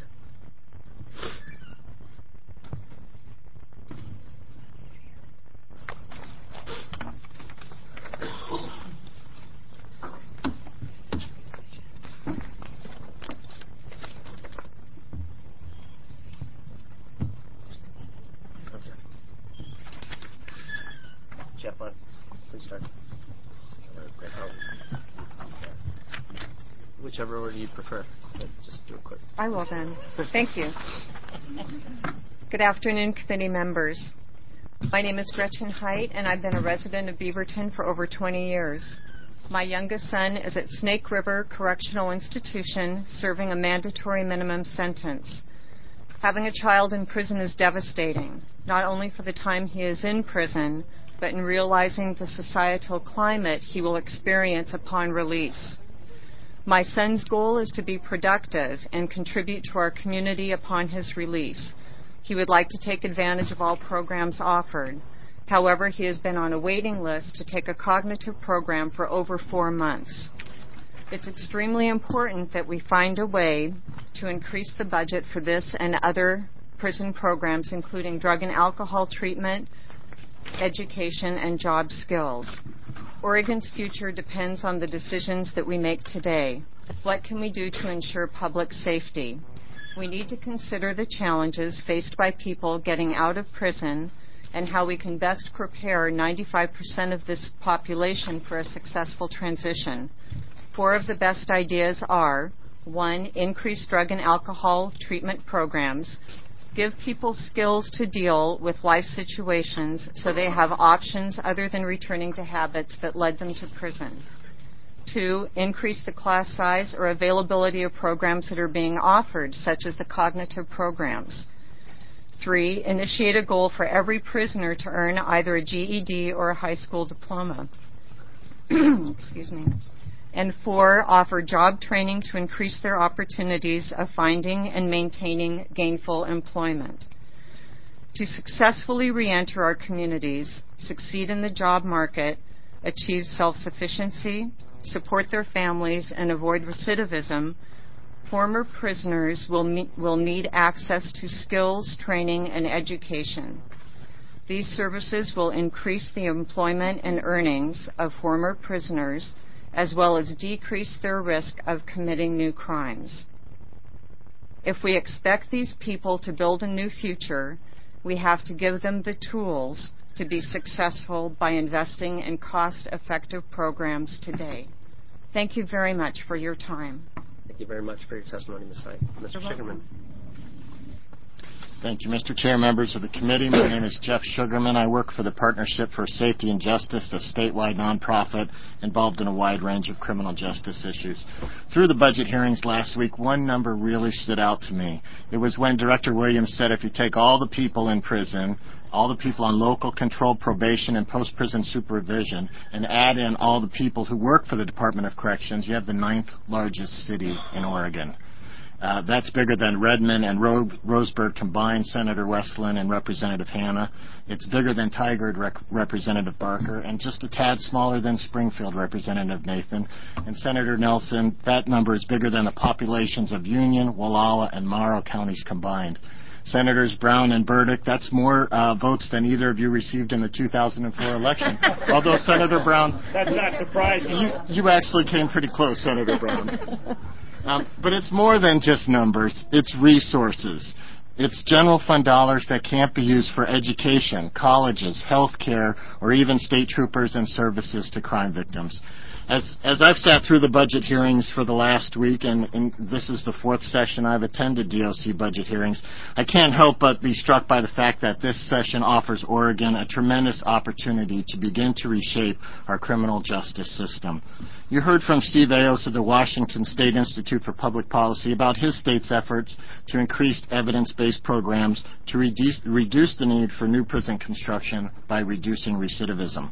Jeff, please start. Whichever order you prefer, but just do it quick. I will then. Thank you. Good afternoon, committee members. My name is Gretchen Height, and I've been a resident of Beaverton for over 20 years. My youngest son is at Snake River Correctional Institution serving a mandatory minimum sentence. Having a child in prison is devastating, not only for the time he is in prison, but in realizing the societal climate he will experience upon release. My son's goal is to be productive and contribute to our community upon his release. He would like to take advantage of all programs offered. However, he has been on a waiting list to take a cognitive program for over 4 months. It's extremely important that we find a way to increase the budget for this and other prison programs, including drug and alcohol treatment, education, and job skills. Oregon's future depends on the decisions that we make today. What can we do to ensure public safety? We need to consider the challenges faced by people getting out of prison and how we can best prepare 95% of this population for a successful transition. 4 of the best ideas are: 1, increase drug and alcohol treatment programs. Give people skills to deal with life situations so they have options other than returning to habits that led them to prison. 2, increase the class size or availability of programs that are being offered, such as the cognitive programs. 3, initiate a goal for every prisoner to earn either a GED or a high school diploma. Excuse me. And 4, offer job training to increase their opportunities of finding and maintaining gainful employment. To successfully reenter our communities, succeed in the job market, achieve self-sufficiency, support their families, and avoid recidivism, former prisoners will need access to skills, training, and education. These services will increase the employment and earnings of former prisoners, as well as decrease their risk of committing new crimes. If we expect these people to build a new future, we have to give them the tools to be successful by investing in cost-effective programs today. Thank you very much for your time. Thank you very much for your testimony, Ms. Height. Mr. Sugarman. Thank you, Mr. Chair, members of the committee. My name is Jeff Sugarman. I work for the Partnership for Safety and Justice, a statewide nonprofit involved in a wide range of criminal justice issues. Through the budget hearings last week, one number really stood out to me. It was when Director Williams said if you take all the people in prison, all the people on local controlled probation and post-prison supervision, and add in all the people who work for the Department of Corrections, you have the 9th largest city in Oregon. That's bigger than Redmond and Roseburg combined, Senator Westland and Representative Hanna. It's bigger than Tigard, Representative Barker, and just a tad smaller than Springfield, Representative Nathan. And Senator Nelson, that number is bigger than the populations of Union, Wallowa, and Morrow counties combined. Senators Brown and Burdick, that's more votes than either of you received in the 2004 election. Although, Senator Brown... That's not surprising. You actually came pretty close, Senator Brown. But it's more than just numbers. It's resources. It's general fund dollars that can't be used for education, colleges, health care, or even state troopers and services to crime victims. As I've sat through the budget hearings for the last week, and this is the 4th session I've attended DOC budget hearings, I can't help but be struck by the fact that this session offers Oregon a tremendous opportunity to begin to reshape our criminal justice system. You heard from Steve Ayos of the Washington State Institute for Public Policy about his state's efforts to increase evidence-based programs to reduce the need for new prison construction by reducing recidivism.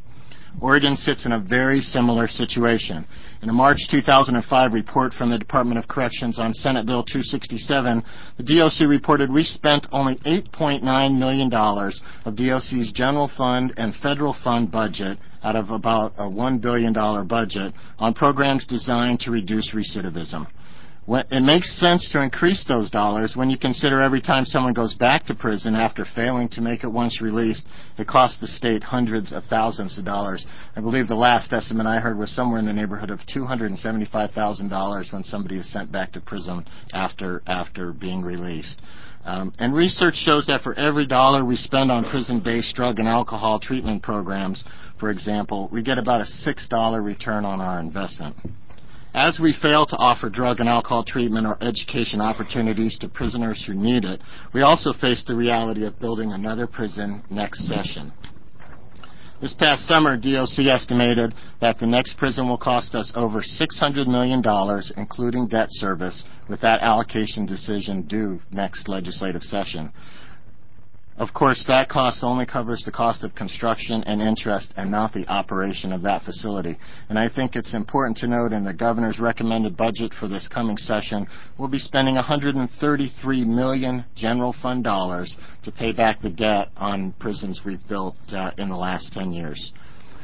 Oregon sits in a very similar situation. In a March 2005 report from the Department of Corrections on Senate Bill 267, the DOC reported we spent only $8.9 million of DOC's general fund and federal fund budget out of about a $1 billion budget on programs designed to reduce recidivism. It makes sense to increase those dollars when you consider every time someone goes back to prison after failing to make it once released, it costs the state hundreds of thousands of dollars. I believe the last estimate I heard was somewhere in the neighborhood of $275,000 when somebody is sent back to prison after being released. And research shows that for every dollar we spend on prison-based drug and alcohol treatment programs, for example, we get about a $6 return on our investment. As we fail to offer drug and alcohol treatment or education opportunities to prisoners who need it, we also face the reality of building another prison next session. This past summer, DOC estimated that the next prison will cost us over $600 million, including debt service, with that allocation decision due next legislative session. Of course, that cost only covers the cost of construction and interest and not the operation of that facility. And I think it's important to note in the governor's recommended budget for this coming session, we'll be spending $133 million general fund dollars to pay back the debt on prisons we've built in the last 10 years.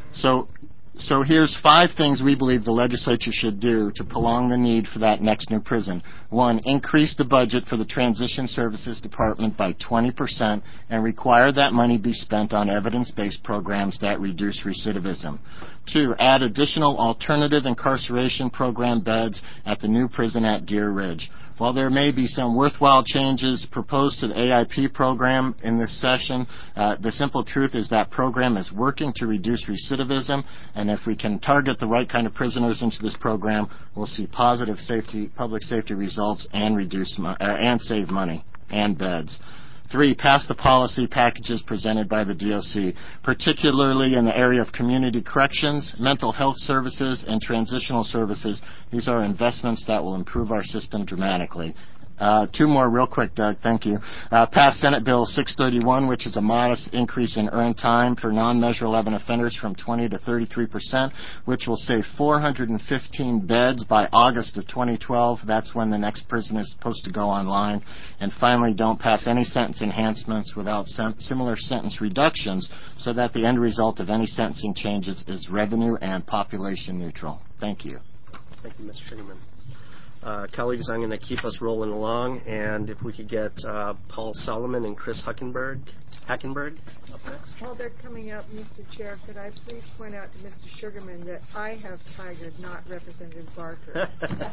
So here's 5 things we believe the legislature should do to prolong the need for that next new prison. 1, increase the budget for the Transition Services Department by 20% and require that money be spent on evidence-based programs that reduce recidivism. 2, add additional alternative incarceration program beds at the new prison at Deer Ridge. While there may be some worthwhile changes proposed to the AIP program in this session, the simple truth is that program is working to reduce recidivism, and if we can target the right kind of prisoners into this program, we'll see positive public safety results and save money and beds. 3, pass the policy packages presented by the DOC, particularly in the area of community corrections, mental health services, and transitional services. These are investments that will improve our system dramatically. 2 more real quick, Doug. Thank you. Pass Senate Bill 631, which is a modest increase in earned time for non-Measure 11 offenders from 20 to 33%, which will save 415 beds by August of 2012. That's when the next prison is supposed to go online. And finally, don't pass any sentence enhancements without similar sentence reductions so that the end result of any sentencing changes is revenue and population neutral. Thank you. Thank you, Mr. Sugarman. Colleagues, I'm going to keep us rolling along, and if we could get Paul Solomon and Chris Hackenberg up next. While they're coming up, Mr. Chair, could I please point out to Mr. Sugarman that I have tigered, not Representative Barker.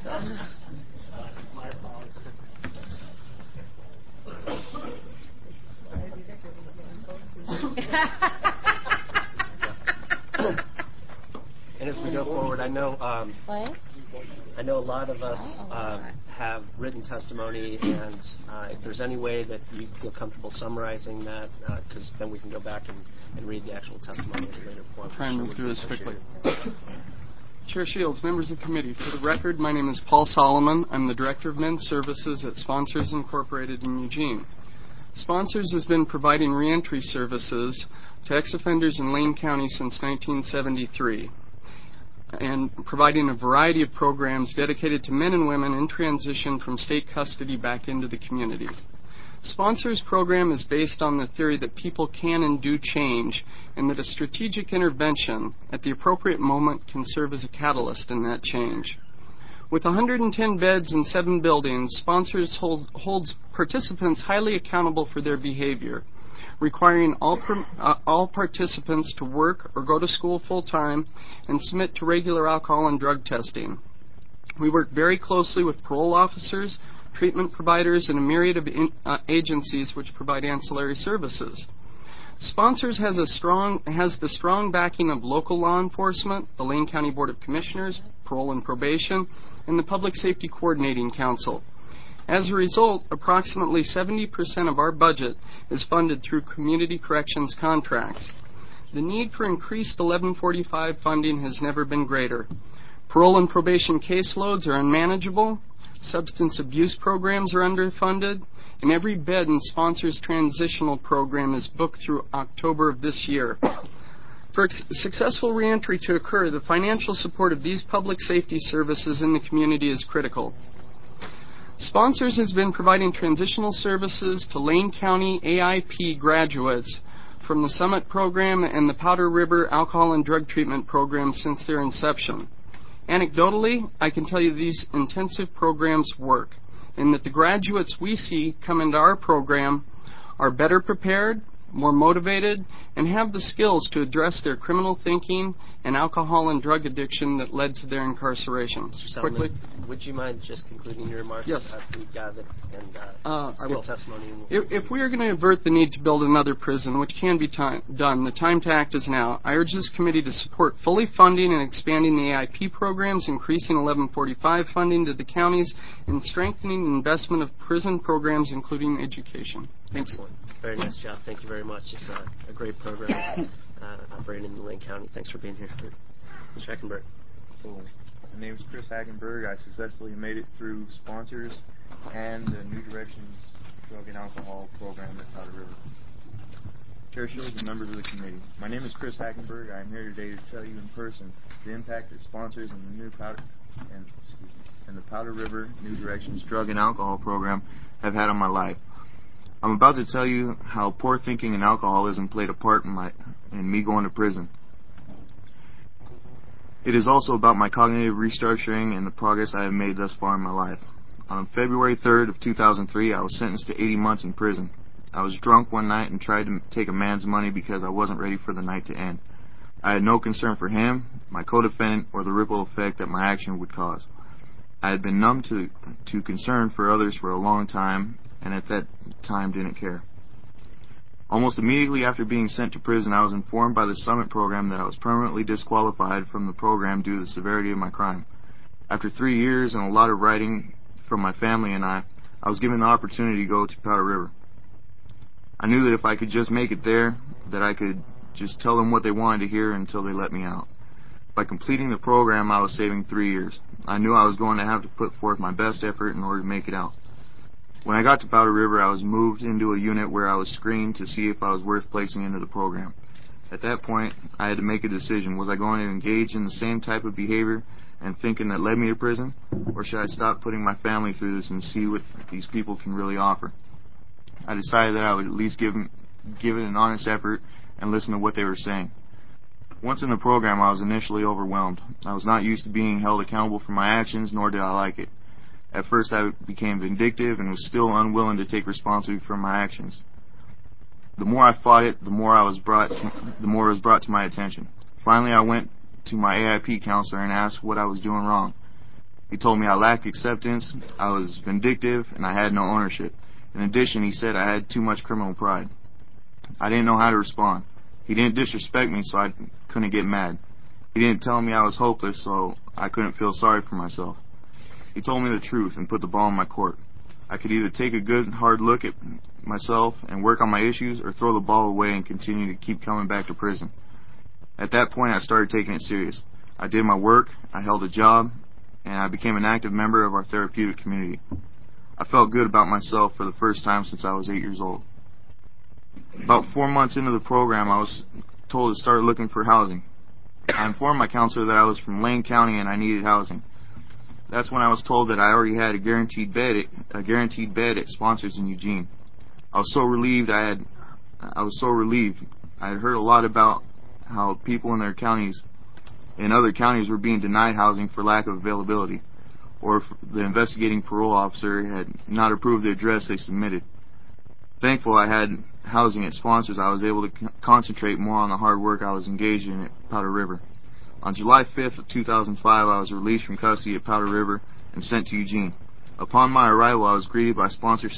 My apologies. And as we go forward, I know a lot of us have written testimony, and if there's any way that you feel comfortable summarizing that, because then we can go back and read the actual testimony at a later point. Try and move through this quickly. Chair Shields, members of the committee, for the record, my name is Paul Solomon. I'm the Director of Men's Services at Sponsors Incorporated in Eugene. Sponsors has been providing reentry services to ex-offenders in Lane County since 1973. And providing a variety of programs dedicated to men and women in transition from state custody back into the community. Sponsors program is based on the theory that people can and do change, and that a strategic intervention at the appropriate moment can serve as a catalyst in that change. With 110 beds in 7 buildings, Sponsors holds participants highly accountable for their behavior, requiring all participants to work or go to school full-time and submit to regular alcohol and drug testing. We work very closely with parole officers, treatment providers, and a myriad of agencies which provide ancillary services. Sponsors has the strong backing of local law enforcement, the Lane County Board of Commissioners, Parole and Probation, and the Public Safety Coordinating Council. As a result, approximately 70% of our budget is funded through community corrections contracts. The need for increased 1145 funding has never been greater. Parole and probation caseloads are unmanageable, substance abuse programs are underfunded, and every bed in Sponsors' transitional program is booked through October of this year. For successful reentry to occur, the financial support of these public safety services in the community is critical. Sponsors has been providing transitional services to Lane County AIP graduates from the Summit Program and the Powder River Alcohol and Drug Treatment Program since their inception. Anecdotally, I can tell you these intensive programs work, and that the graduates we see come into our program are better prepared, more motivated, and have the skills to address their criminal thinking and alcohol and drug addiction that led to their incarceration. Mr. Selman, would you mind just concluding your remarks? Yes. We've gathered and I will. testimony. If we are going to avert the need to build another prison, which can be done, the time to act is now. I urge this committee to support fully funding and expanding the AIP programs, increasing 1145 funding to the counties, and strengthening the investment of prison programs, including education. Excellent. Very nice job. Thank you very much. It's a great program operating in Lane County. Thanks for being here. Mr. Hackenberg. My name is Chris Hackenberg. I successfully made it through sponsors and the New Directions Drug and Alcohol program at Powder River. Chair Shields and members of the committee, my name is Chris Hackenberg. I am here today to tell you in person the impact that sponsors and the Powder River New Directions Drug and Alcohol program have had on my life. I'm about to tell you how poor thinking and alcoholism played a part in me going to prison. It is also about my cognitive restructuring and the progress I have made thus far in my life. On February 3rd of 2003, I was sentenced to 80 months in prison. I was drunk one night and tried to take a man's money because I wasn't ready for the night to end. I had no concern for him, my co-defendant, or the ripple effect that my action would cause. I had been numb to concern for others for a long time, and at that time didn't care. Almost immediately after being sent to prison, I was informed by the Summit program that I was permanently disqualified from the program due to the severity of my crime. After 3 years and a lot of writing from my family and I was given the opportunity to go to Powder River. I knew that if I could just make it there, that I could just tell them what they wanted to hear until they let me out. By completing the program, I was saving 3 years. I knew I was going to have to put forth my best effort in order to make it out. When I got to Powder River, I was moved into a unit where I was screened to see if I was worth placing into the program. At that point, I had to make a decision. Was I going to engage in the same type of behavior and thinking that led me to prison, or should I stop putting my family through this and see what these people can really offer? I decided that I would at least give it an honest effort and listen to what they were saying. Once in the program, I was initially overwhelmed. I was not used to being held accountable for my actions, nor did I like it. At first, I became vindictive and was still unwilling to take responsibility for my actions. The more I fought it, the more it was brought to my attention. Finally, I went to my AIP counselor and asked what I was doing wrong. He told me I lacked acceptance, I was vindictive, and I had no ownership. In addition, he said I had too much criminal pride. I didn't know how to respond. He didn't disrespect me, so I couldn't get mad. He didn't tell me I was hopeless, so I couldn't feel sorry for myself. He told me the truth and put the ball in my court. I could either take a good, hard look at myself and work on my issues, or throw the ball away and continue to keep coming back to prison. At that point, I started taking it serious. I did my work, I held a job, and I became an active member of our therapeutic community. I felt good about myself for the first time since I was 8 years old. About 4 months into the program, I was told to start looking for housing. I informed my counselor that I was from Lane County and I needed housing. That's when I was told that I already had a guaranteed bed at Sponsors in Eugene. I was so relieved. I had heard a lot about how people in other counties were being denied housing for lack of availability, or if the investigating parole officer had not approved the address they submitted. Thankful I had housing at Sponsors, I was able to concentrate more on the hard work I was engaged in at Powder River. On July 5th of 2005, I was released from custody at Powder River and sent to Eugene. Upon my arrival, I was greeted by a Sponsors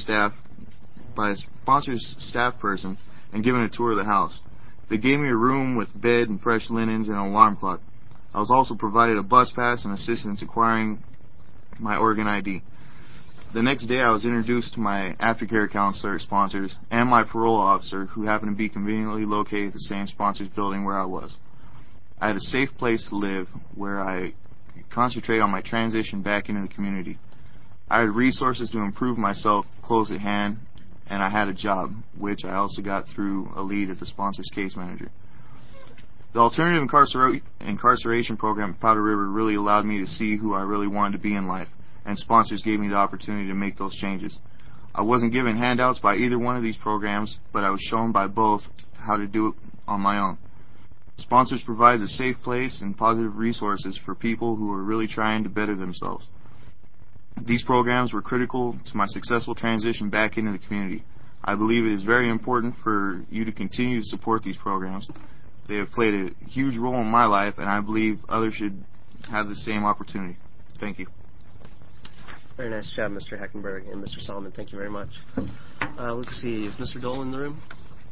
staff person and given a tour of the house. They gave me a room with bed and fresh linens and an alarm clock. I was also provided a bus pass and assistance acquiring my Oregon ID. The next day, I was introduced to my aftercare counselor at Sponsors and my parole officer, who happened to be conveniently located at the same Sponsors building where I was. I had a safe place to live where I could concentrate on my transition back into the community. I had resources to improve myself close at hand, and I had a job, which I also got through a lead at the Sponsors case manager. The alternative incarceration program at Powder River really allowed me to see who I really wanted to be in life, and sponsors gave me the opportunity to make those changes. I wasn't given handouts by either one of these programs, but I was shown by both how to do it on my own. Sponsors provides a safe place and positive resources for people who are really trying to better themselves. These programs were critical to my successful transition back into the community. I believe it is very important for you to continue to support these programs. They have played a huge role in my life, and I believe others should have the same opportunity. Thank you. Very nice job, Mr. Heckenberg and Mr. Solomon. Thank you very much. Let's see. Is Mr. Dole in the room?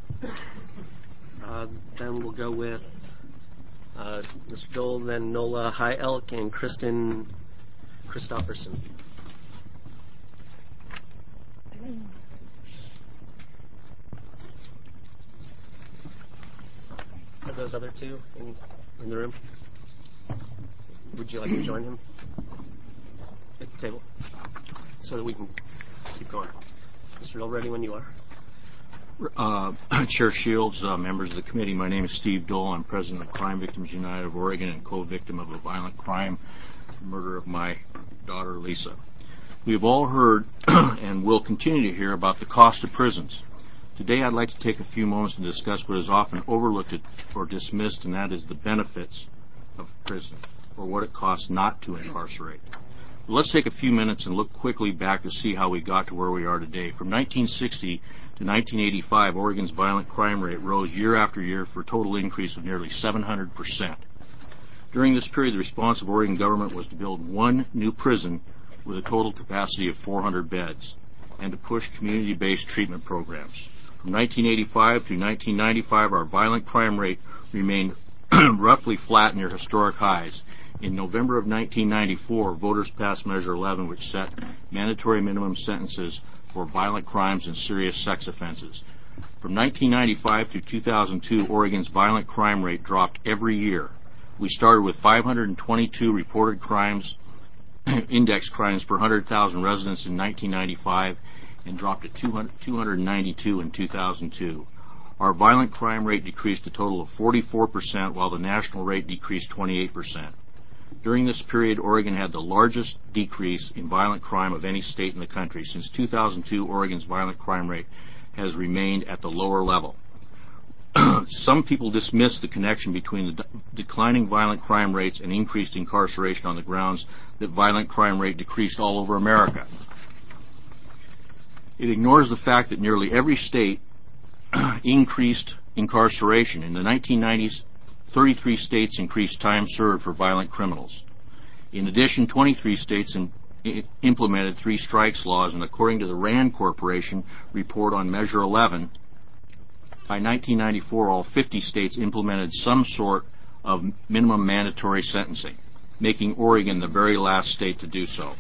Then we'll go with Mr. Dole, then Nola High-Elk, and Kristen Christofferson. Are those other two in the room? Would you like to join him at the table so that we can keep going? Mr. Dole, ready when you are. Chair Shields, members of the committee, my name is Steve Dole. I'm president of Crime Victims United of Oregon and co-victim of a violent crime, the murder of my daughter, Lisa. We have all heard and will continue to hear about the cost of prisons. Today I'd like to take a few moments to discuss what is often overlooked or dismissed, and that is the benefits of prison, or what it costs not to incarcerate. But let's take a few minutes and look quickly back to see how we got to where we are today. From 1960 to 1985, Oregon's violent crime rate rose year after year for a total increase of nearly 700%. During this period, the response of Oregon government was to build one new prison with a total capacity of 400 beds and to push community-based treatment programs. From 1985 through 1995, our violent crime rate remained roughly flat near historic highs. In November of 1994, voters passed Measure 11, which set mandatory minimum sentences for violent crimes and serious sex offenses. From 1995 through 2002, Oregon's violent crime rate dropped every year. We started with 522 reported crimes, index crimes per 100,000 residents in 1995, and dropped to 292 in 2002. Our violent crime rate decreased a total of 44%, while the national rate decreased 28%. During this period, Oregon had the largest decrease in violent crime of any state in the country. Since 2002, Oregon's violent crime rate has remained at the lower level. Some people dismiss the connection between the declining violent crime rates and increased incarceration on the grounds that violent crime rate decreased all over America. It ignores the fact that nearly every state increased incarceration. In the 1990s, 33 states increased time served for violent criminals. In addition, 23 states implemented three strikes laws, and according to the RAND Corporation report on Measure 11, by 1994, all 50 states implemented some sort of minimum mandatory sentencing, making Oregon the very last state to do so.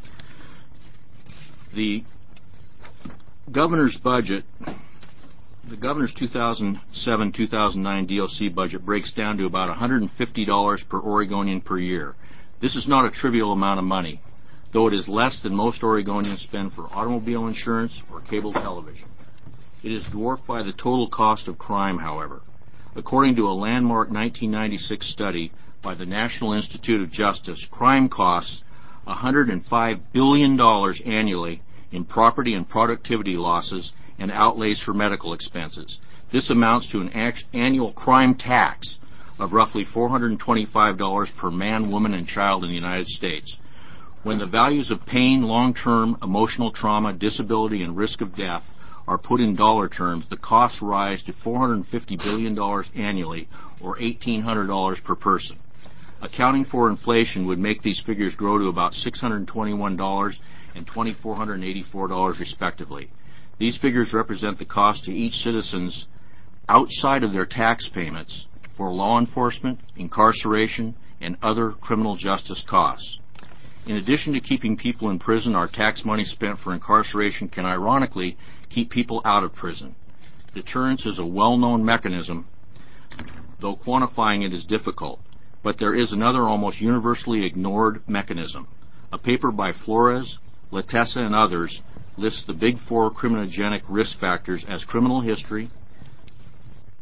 The governor's budget, the governor's 2007-2009 DLC budget breaks down to about $150 per Oregonian per year. This is not a trivial amount of money, though it is less than most Oregonians spend for automobile insurance or cable television. It is dwarfed by the total cost of crime, however. According to a landmark 1996 study by the National Institute of Justice, crime costs $105 billion annually in property and productivity losses and outlays for medical expenses. This amounts to an annual crime tax of roughly $425 per man, woman, and child in the United States. When the values of pain, long-term emotional trauma, disability, and risk of death are put in dollar terms, the costs rise to $450 billion annually, or $1,800 per person. Accounting for inflation would make these figures grow to about $621 and $2,484 respectively. These figures represent the cost to each citizen's outside of their tax payments for law enforcement, incarceration, and other criminal justice costs. In addition to keeping people in prison, our tax money spent for incarceration can ironically keep people out of prison. Deterrence is a well-known mechanism, though quantifying it is difficult. But there is another almost universally ignored mechanism. A paper by Flores, Latessa, and others lists the big four criminogenic risk factors as criminal history,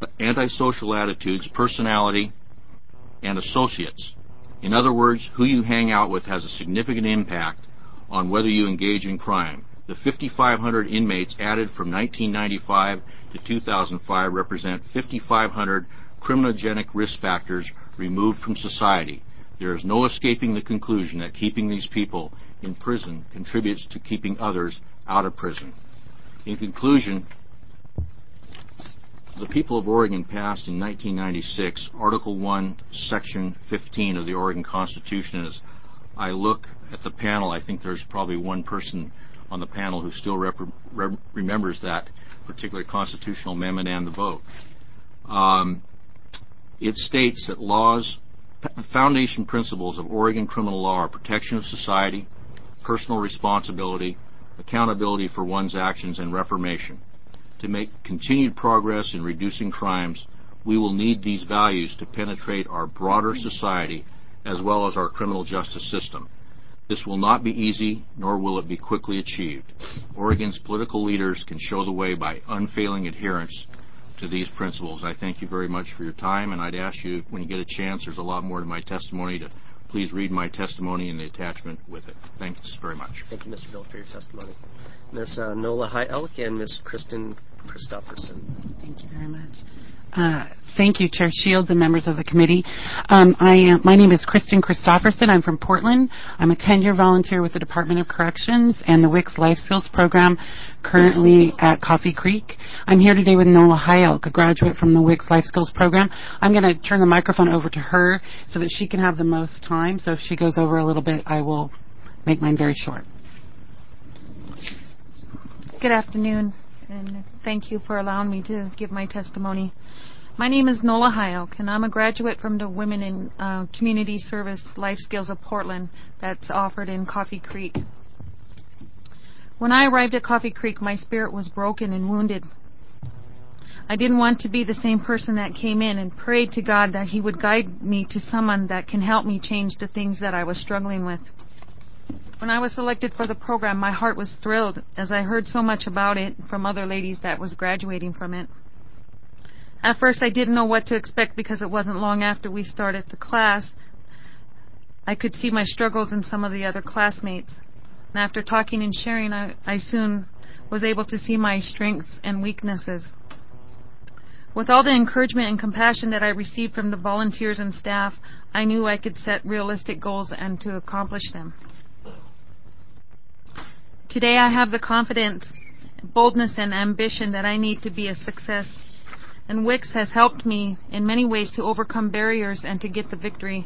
antisocial attitudes, personality, and associates. In other words, who you hang out with has a significant impact on whether you engage in crime. The 5,500 inmates added from 1995 to 2005 represent 5,500 criminogenic risk factors removed from society. There is no escaping the conclusion that keeping these people in prison contributes to keeping others out of prison. In conclusion, the people of Oregon passed in 1996 Article 1, Section 15 of the Oregon Constitution. As I look at the panel, I think there's probably one person on the panel who still remembers that particular constitutional amendment and the vote. It states that foundation principles of Oregon criminal law are protection of society, personal responsibility, accountability for one's actions, and reformation. To make continued progress in reducing crimes, we will need these values to penetrate our broader society as well as our criminal justice system. This will not be easy, nor will it be quickly achieved. Oregon's political leaders can show the way by unfailing adherence to these principles. I thank you very much for your time, and I'd ask you, when you get a chance, there's a lot more to my testimony, to please read my testimony and the attachment with it. Thanks very much. Thank you, Mr. Bill, for your testimony. Ms. Nola High-Elk and Ms. Kristen Christopherson. Thank you very much. Thank you, Chair Shields and members of the committee. My name is Kristen Christopherson. I'm from Portland. I'm a 10-year volunteer with the Department of Corrections and the WICS Life Skills Program, currently at Coffee Creek. I'm here today with Nola High-Elk, a graduate from the WICS Life Skills Program. I'm going to turn the microphone over to her so that she can have the most time. So if she goes over a little bit, I will make mine very short. Good afternoon, and thank you for allowing me to give my testimony. My name is Nola High-Elk, and I'm a graduate from the Women in Community Service Life Skills of Portland that's offered in Coffee Creek. When I arrived at Coffee Creek, my spirit was broken and wounded. I didn't want to be the same person that came in, and prayed to God that He would guide me to someone that can help me change the things that I was struggling with. When I was selected for the program, my heart was thrilled as I heard so much about it from other ladies that was graduating from it. At first, I didn't know what to expect because it wasn't long after we started the class. I could see my struggles in some of the other classmates. And after talking and sharing, I soon was able to see my strengths and weaknesses. With all the encouragement and compassion that I received from the volunteers and staff, I knew I could set realistic goals and to accomplish them. Today I have the confidence, boldness, and ambition that I need to be a success. And WICS has helped me in many ways to overcome barriers and to get the victory.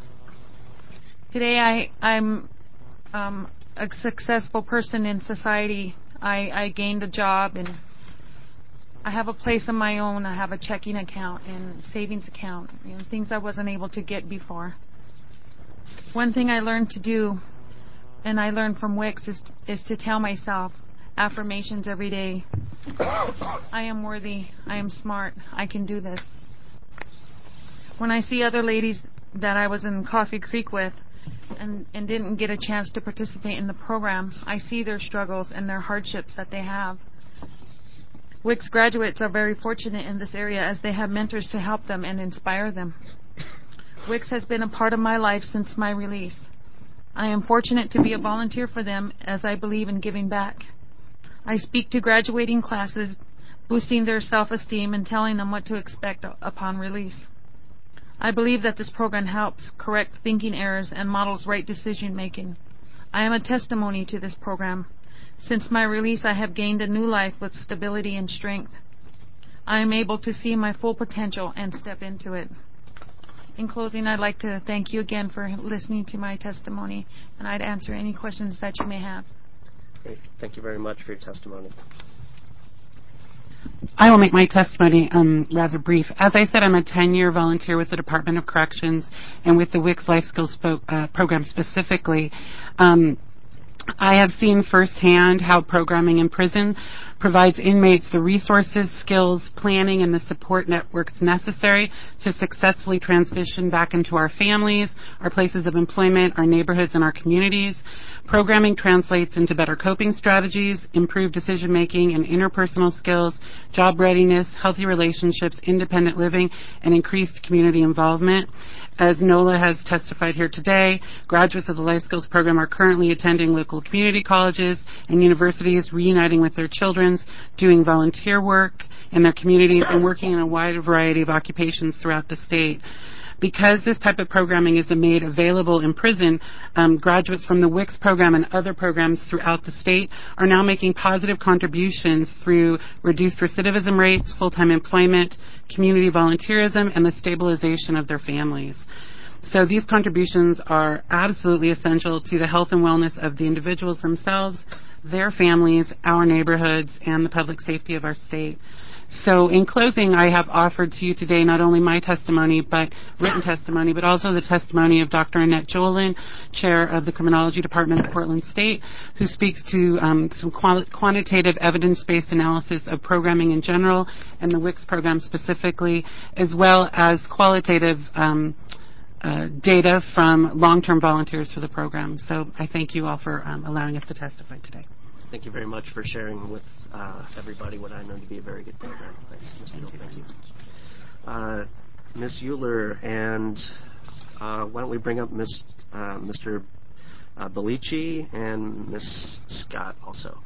Today I'm a successful person in society. I gained a job, and I have a place of my own. I have a checking account and savings account, things I wasn't able to get before. One thing I learned to do, and I learned from WICS, is to tell myself affirmations every day. I am worthy. I am smart. I can do this. When I see other ladies that I was in Coffee Creek with and didn't get a chance to participate in the program, I see their struggles and their hardships that they have. WICS graduates are very fortunate in this area as they have mentors to help them and inspire them. WICS has been a part of my life since my release. I am fortunate to be a volunteer for them as I believe in giving back. I speak to graduating classes, boosting their self-esteem and telling them what to expect upon release. I believe that this program helps correct thinking errors and models right decision-making. I am a testimony to this program. Since my release, I have gained a new life with stability and strength. I am able to see my full potential and step into it. In closing, I'd like to thank you again for listening to my testimony, and I'd answer any questions that you may have. Great. Thank you very much for your testimony. I will make my testimony rather brief. As I said, I'm a 10-year volunteer with the Department of Corrections and with the WICS Life Skills Program specifically. I have seen firsthand how programming in prison provides inmates the resources, skills, planning, and the support networks necessary to successfully transition back into our families, our places of employment, our neighborhoods, and our communities. Programming translates into better coping strategies, improved decision-making and interpersonal skills, job readiness, healthy relationships, independent living, and increased community involvement. As NOLA has testified here today, graduates of the Life Skills Program are currently attending local community colleges and universities, reuniting with their children, doing volunteer work in their communities, and working in a wide variety of occupations throughout the state. Because this type of programming is made available in prison, graduates from the WICS program and other programs throughout the state are now making positive contributions through reduced recidivism rates, full-time employment, community volunteerism, and the stabilization of their families. So these contributions are absolutely essential to the health and wellness of the individuals themselves, their families, our neighborhoods, and the public safety of our state. So in closing, I have offered to you today not only my testimony, but written testimony, but also the testimony of Dr. Annette Jolin, Chair of the Criminology Department of Portland State, who speaks to some quantitative evidence-based analysis of programming in general and the WICS program specifically, as well as qualitative data from long-term volunteers for the program. So I thank you all for allowing us to testify today. Thank you very much for sharing with everybody what I know to be a very good program. Thanks, Ms. Beadle. Thank you. Ms. Euler, and why don't we bring up Mr. Bellici and Ms. Scott also.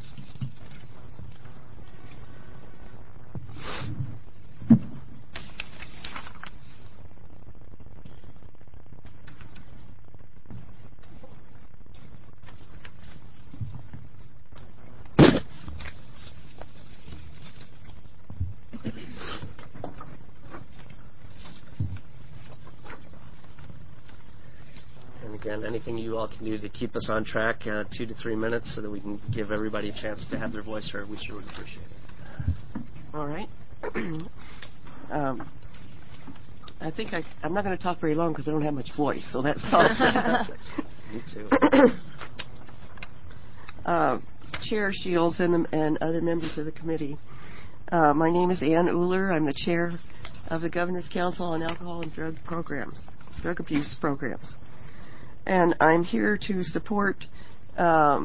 Again, anything you all can do to keep us on track, 2 to 3 minutes, so that we can give everybody a chance to have their voice heard. We sure would appreciate it. All right. I think I'm not going to talk very long because I don't have much voice, so that solves it. Me too. Chair Shields and other members of the committee. My name is Ann Euler. I'm the chair of the Governor's Council on Alcohol and Drug Abuse Programs. And I'm here to support the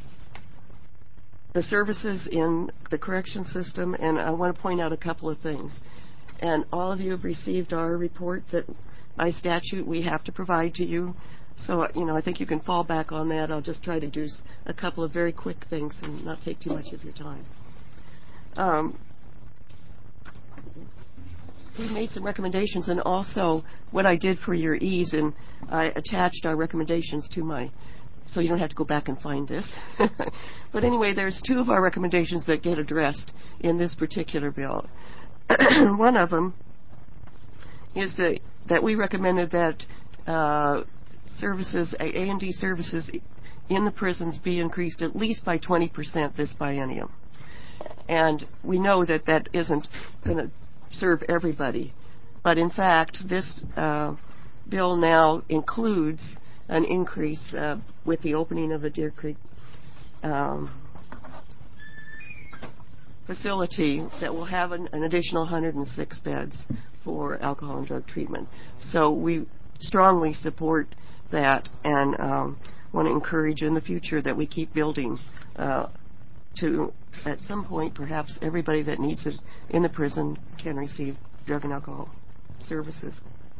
services in the correction system, and I want to point out a couple of things. And all of you have received our report that by statute we have to provide to you. So, I think you can fall back on that. I'll just try to do a couple of very quick things and not take too much of your time. We made some recommendations, and also what I did for your ease, and I attached our recommendations to so you don't have to go back and find this. But anyway, there's 2 of our recommendations that get addressed in this particular bill. One of them is that we recommended that services, A&D services in the prisons be increased at least by 20% this biennium. And we know that isn't going to serve everybody. But in fact, this bill now includes an increase with the opening of the Deer Creek facility that will have an additional 106 beds for alcohol and drug treatment. So we strongly support that and want to encourage in the future that we keep building to, at some point, perhaps everybody that needs it in the prison can receive drug and alcohol services.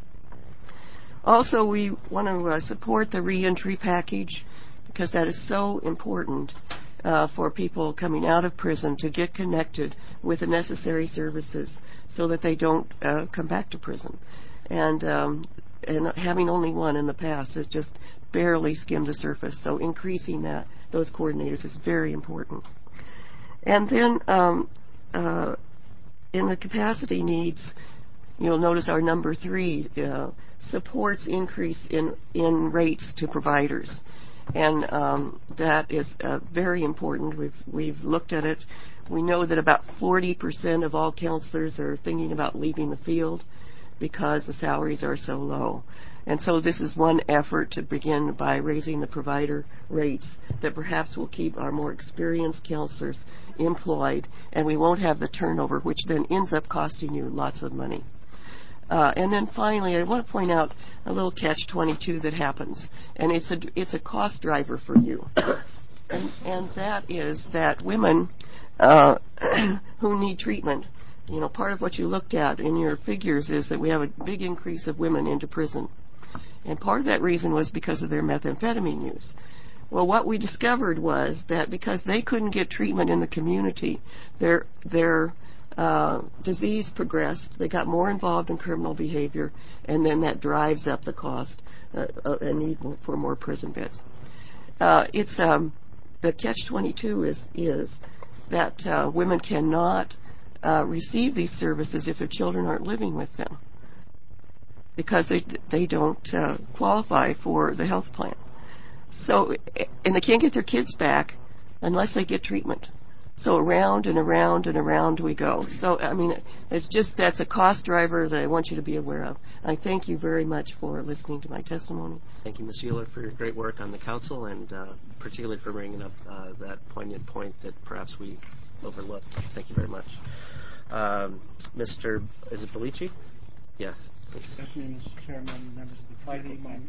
Also, we want to support the reentry package because that is so important for people coming out of prison to get connected with the necessary services so that they don't come back to prison. And having only one in the past has just barely skimmed the surface. So increasing those coordinators is very important. And then in the capacity needs, you'll notice our number 3 supports increase in rates to providers. And that is very important. We've looked at it. We know that about 40% of all counselors are thinking about leaving the field. because the salaries are so low. And so this is one effort to begin by raising the provider rates that perhaps will keep our more experienced counselors employed, and we won't have the turnover, which then ends up costing you lots of money. And then finally, I want to point out a little catch-22 that happens, and it's a cost driver for you. And that is that women who need treatment, part of what you looked at in your figures is that we have a big increase of women into prison. And part of that reason was because of their methamphetamine use. Well, what we discovered was that because they couldn't get treatment in the community, their disease progressed. They got more involved in criminal behavior, and then that drives up the cost and need for more prison beds. The catch-22 is that women cannot receive these services if their children aren't living with them, because they don't qualify for the health plan. So, and they can't get their kids back unless they get treatment. So around and around and around we go. So, I mean, that's a cost driver that I want you to be aware of. I thank you very much for listening to my testimony. Thank you, Ms. Euler, for your great work on the council, and particularly for bringing up that poignant point that perhaps we overlooked. Thank you very much. Mr. Is it Belici? Yeah. Good afternoon, Mr. Chairman, members of the committee.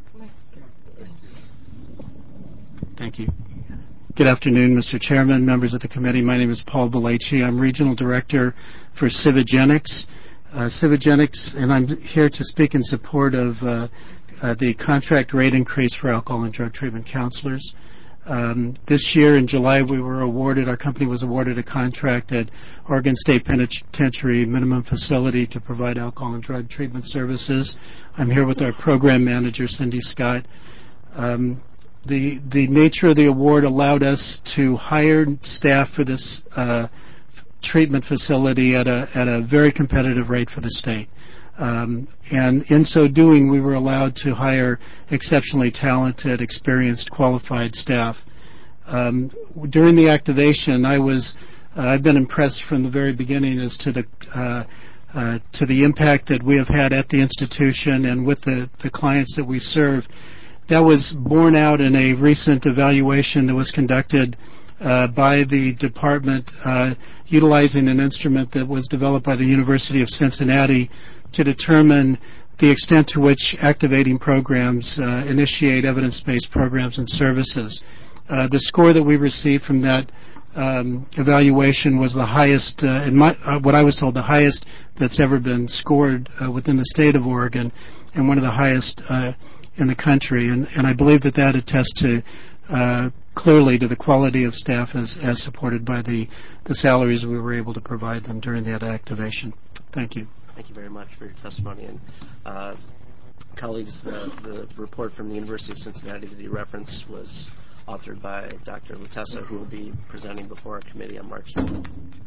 Thank you. Good afternoon, Mr. Chairman, members of the committee. My name is Paul Belici. I'm Regional Director for Civigenics. Civigenics, and I'm here to speak in support of the contract rate increase for alcohol and drug treatment counselors. This year in July, our company was awarded a contract at Oregon State Penitentiary Minimum Facility to provide alcohol and drug treatment services. I'm here with our program manager, Cindy Scott. The nature of the award allowed us to hire staff for this treatment facility at a very competitive rate for the state. And in so doing, we were allowed to hire exceptionally talented, experienced, qualified staff. During the activation, I've been impressed from the very beginning as to the impact that we have had at the institution and with the clients that we serve. That was borne out in a recent evaluation that was conducted by the department utilizing an instrument that was developed by the University of Cincinnati to determine the extent to which activating programs initiate evidence-based programs and services. The score that we received from that evaluation was the highest, what I was told, the highest that's ever been scored within the state of Oregon, and one of the highest in the country. And I believe that attests to clearly to the quality of staff as supported by the salaries we were able to provide them during that activation. Thank you. Thank you very much for your testimony. And colleagues, the report from the University of Cincinnati that you referenced was authored by Dr. Latessa, who will be presenting before our committee on March 7th.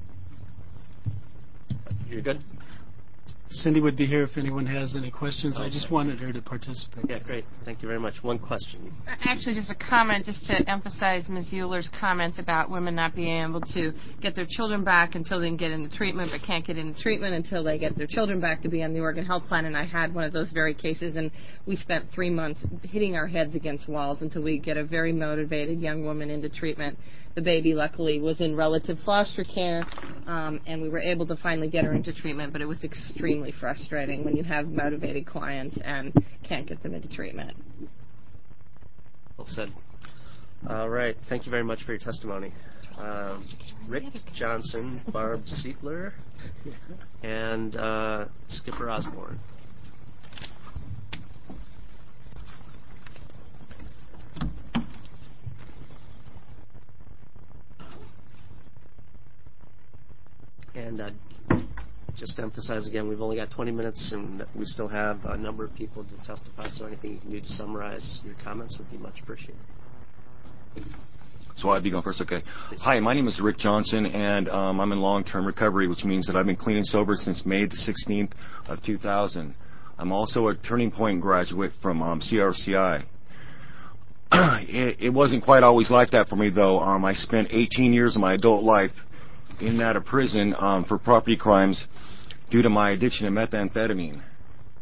You're good? Cindy would be here if anyone has any questions. I just wanted her to participate. Yeah, great. Thank you very much. One question. Actually, just a comment, just to emphasize Ms. Euler's comments about women not being able to get their children back until they can get into treatment, but can't get into treatment until they get their children back to be on the Oregon Health Plan. And I had one of those very cases, and we spent 3 months hitting our heads against walls until we get a very motivated young woman into treatment. The baby, luckily, was in relative foster care, and we were able to finally get her into treatment, but it was extremely frustrating when you have motivated clients and can't get them into treatment. Well said. All right. Thank you very much for your testimony. Rick Johnson, Barb Sietler, and Skipper Osborne. And just to emphasize again, we've only got 20 minutes and we still have a number of people to testify, so anything you can do to summarize your comments would be much appreciated. So I'd be going first, okay. Hi, my name is Rick Johnson, and I'm in long-term recovery, which means that I've been clean and sober since May the 16th of 2000. I'm also a Turning Point graduate from CRCI. It wasn't quite always like that for me, though. I spent 18 years of my adult life in and out of prison for property crimes due to my addiction to methamphetamine.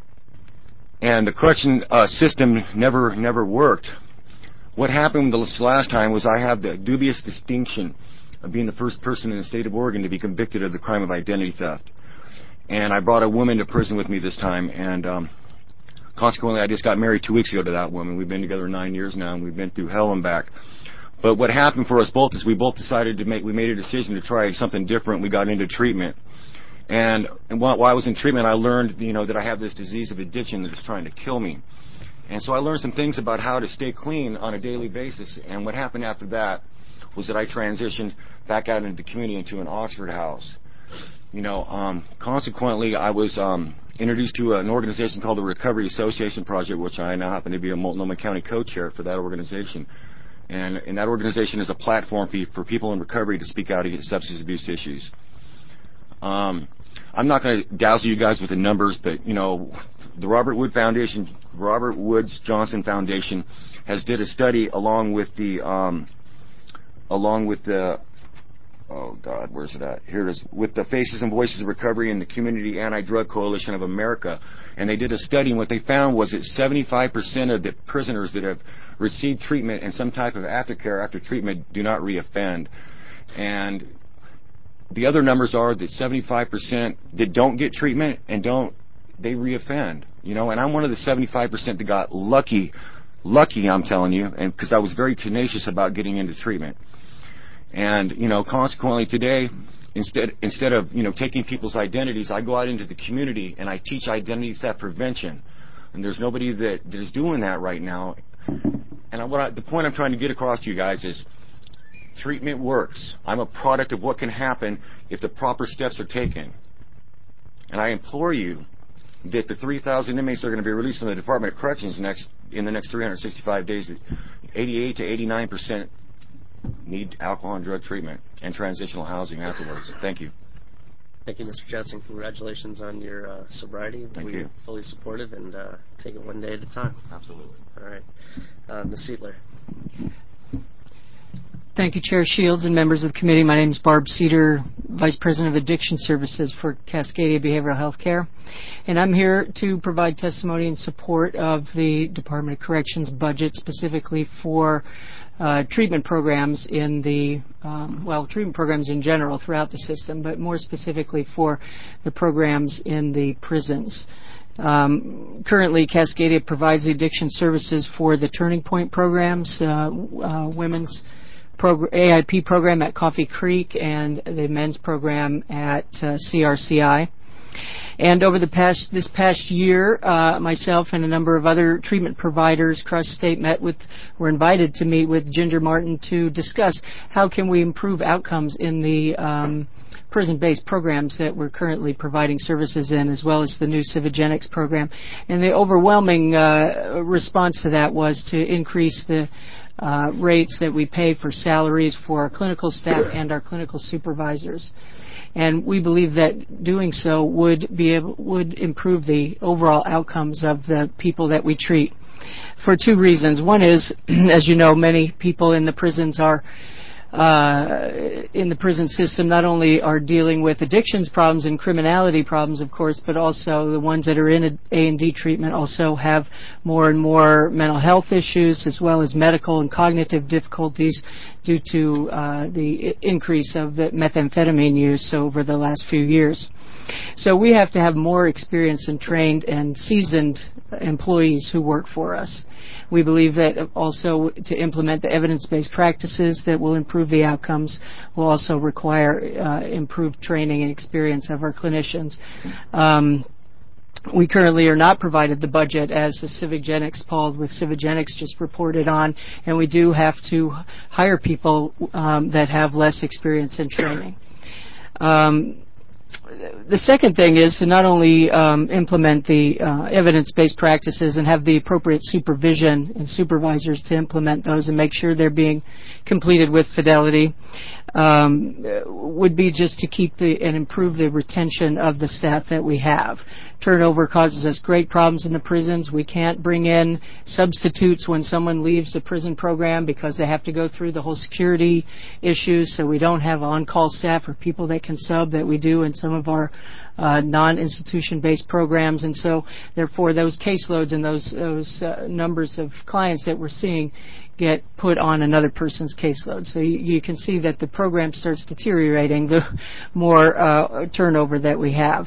and the correction system never worked. What happened this last time was I have the dubious distinction of being the first person in the state of Oregon to be convicted of the crime of identity theft. And I brought a woman to prison with me this time, and consequently I just got married 2 weeks ago to that woman. We've been together 9 years now, and we've been through hell and back. But what happened for us both is we both decided we made a decision to try something different. We got into treatment. And while I was in treatment, I learned, that I have this disease of addiction that is trying to kill me. And so I learned some things about how to stay clean on a daily basis. And what happened after that was that I transitioned back out into the community into an Oxford house. Consequently, I was introduced to an organization called the Recovery Association Project, which I now happen to be a Multnomah County co-chair for that organization. And that organization is a platform for people in recovery to speak out against substance abuse issues. I'm not going to dazzle you guys with the numbers, but the Robert Woods Johnson Foundation has did a study along with the with the Faces and Voices of Recovery and the Community Anti-Drug Coalition of America, and they did a study, and what they found was that 75% of the prisoners that have received treatment and some type of aftercare after treatment do not reoffend. And the other numbers are that 75% that don't get treatment and they reoffend. And I'm one of the 75% that got lucky, I'm telling you, and because I was very tenacious about getting into treatment. And consequently today, instead of taking people's identities, I go out into the community and I teach identity theft prevention. And there's nobody that is doing that right now. And the point I'm trying to get across to you guys is treatment works. I'm a product of what can happen if the proper steps are taken. And I implore you that the 3,000 inmates that are going to be released from the Department of Corrections in the next 365 days, 88 to 89% need alcohol and drug treatment and transitional housing afterwards. Thank you. Thank you, Mr. Judson. Congratulations on your sobriety. Thank you. Fully supportive, and take it one day at a time. Absolutely. All right. Ms. Seitler. Thank you, Chair Shields and members of the committee. My name is Barb Cedar, Vice President of Addiction Services for Cascadia Behavioral Health Care. And I'm here to provide testimony in support of the Department of Corrections budget, specifically for treatment programs in the, treatment programs in general throughout the system, but more specifically for the programs in the prisons. Currently, Cascadia provides the addiction services for the Turning Point programs, women's AIP program at Coffee Creek, and the men's program at CRCI. And over this past year, myself and a number of other treatment providers across the state were invited to meet with Ginger Martin to discuss how can we improve outcomes in the prison-based programs that we're currently providing services in, as well as the new Civigenics program. And the overwhelming response to that was to increase the rates that we pay for salaries for our clinical staff and our clinical supervisors. And we believe that doing so would improve the overall outcomes of the people that we treat for two reasons. One is, as you know, many people in the prisons are in the prison system not only are dealing with addictions problems and criminality problems, of course, but also the ones that are in A&D treatment also have more and more mental health issues, as well as medical and cognitive difficulties due to the increase of the methamphetamine use over the last few years. So we have to have more experienced and trained and seasoned employees who work for us. We believe that also to implement the evidence-based practices that will improve the outcomes will also require improved training and experience of our clinicians. We currently are not provided the budget as the Civigenics, Paul with Civigenics just reported on, and we do have to hire people that have less experience and training. The second thing is to not only implement the evidence-based practices and have the appropriate supervision and supervisors to implement those and make sure they're being completed with fidelity, would be just to keep and improve the retention of the staff that we have. Turnover causes us great problems in the prisons. We can't bring in substitutes when someone leaves the prison program because they have to go through the whole security issues, so we don't have on-call staff or people that can sub that we do in some of our non-institution-based programs, and so therefore those caseloads and those numbers of clients that we're seeing get put on another person's caseload. So you can see that the program starts deteriorating the more turnover that we have.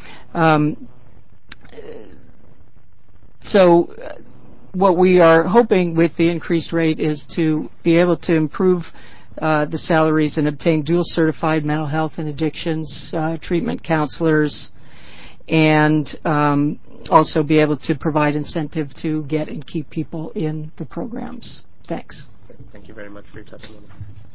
So what we are hoping with the increased rate is to be able to improve the salaries and obtain dual certified mental health and addictions treatment counselors, and also be able to provide incentive to get and keep people in the programs. Thanks. Thank you very much for your testimony.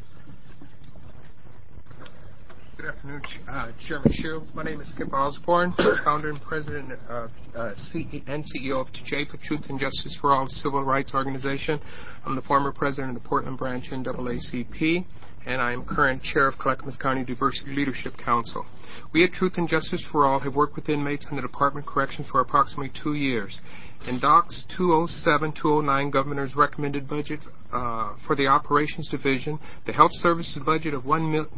Good afternoon, Chairman Shields. My name is Skip Osborne, founder and president and CEO of TJFA, Truth and Justice for All, civil rights organization. I'm the former president of the Portland branch NAACP, and I am current chair of Clackamas County Diversity Leadership Council. We at Truth and Justice for All have worked with inmates in the Department of Corrections for approximately 2 years. In Docs 207-209 Governor's recommended budget for the Operations Division, the Health Services budget of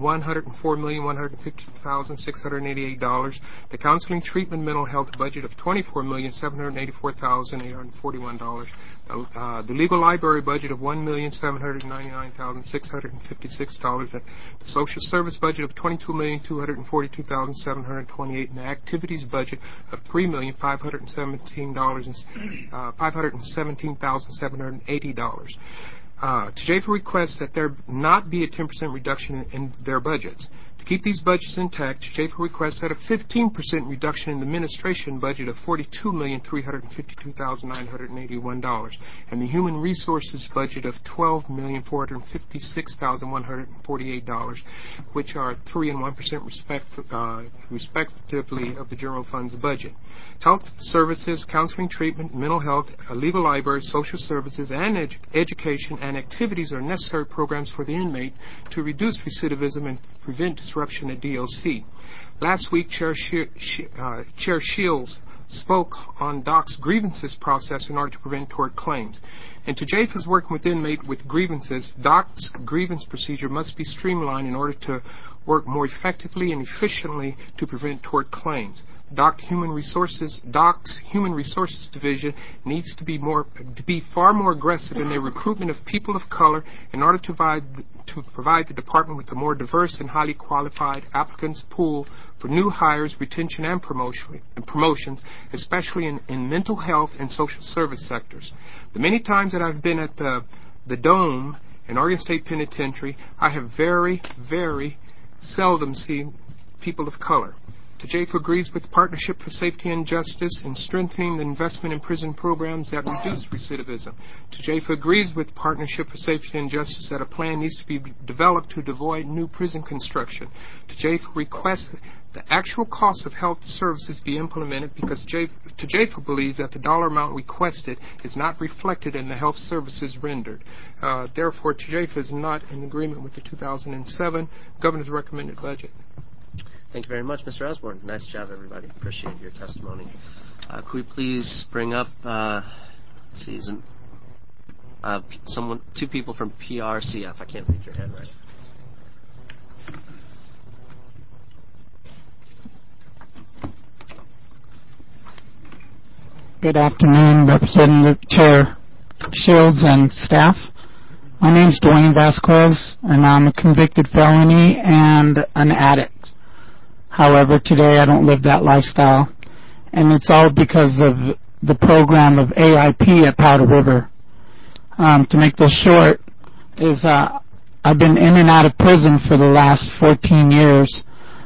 $104,150,688, the Counseling Treatment Mental Health budget of $24,784,841, the Legal Library budget of $1,799,656, the Social Service budget of $22,242,728, and the Activities budget of $3,517,780. TJFA requests that there not be a 10% reduction in their budgets. To keep these budgets intact, TJFA requests that a 15% reduction in the administration budget of $42,352,981 and the Human Resources budget of $12,456,148, which are 3% and 1% respectively of the general fund's budget. Health services, counseling treatment, mental health, legal library, social services, and education and activities are necessary programs for the inmate to reduce recidivism and prevent disruption at DLC. Last week, Chair Shields spoke on DOC's grievances process in order to prevent tort claims. And TJFA is working with inmate with grievances. DOC's grievance procedure must be streamlined in order to work more effectively and efficiently to prevent tort claims. DOC's Human Resources Division needs to be far more aggressive in their recruitment of people of color in order to provide the department with a more diverse and highly qualified applicants pool for new hires, retention, and promotions, especially in mental health and social service sectors. The many times that I've been at the Dome in Oregon State Penitentiary, I have very, very seldom seen people of color. TJFA agrees with Partnership for Safety and Justice in strengthening the investment in prison programs that reduce recidivism. TJFA agrees with Partnership for Safety and Justice that a plan needs to be developed to avoid new prison construction. TJFA requests that the actual cost of health services be implemented because TJFA believes that the dollar amount requested is not reflected in the health services rendered. Therefore, TJFA is not in agreement with the 2007 Governor's recommended budget. Thank you very much, Mr. Osborne. Nice job, everybody. Appreciate your testimony. Could we please bring up, two people from PRCF. I can't read your hand right. Good afternoon, Representative Chair Shields and staff. My name is Dwayne Vasquez, and I'm a convicted felony and an addict. However, today I don't live that lifestyle, and it's all because of the program of AIP at Powder River. To make this short, I've been in and out of prison for the last 14 years,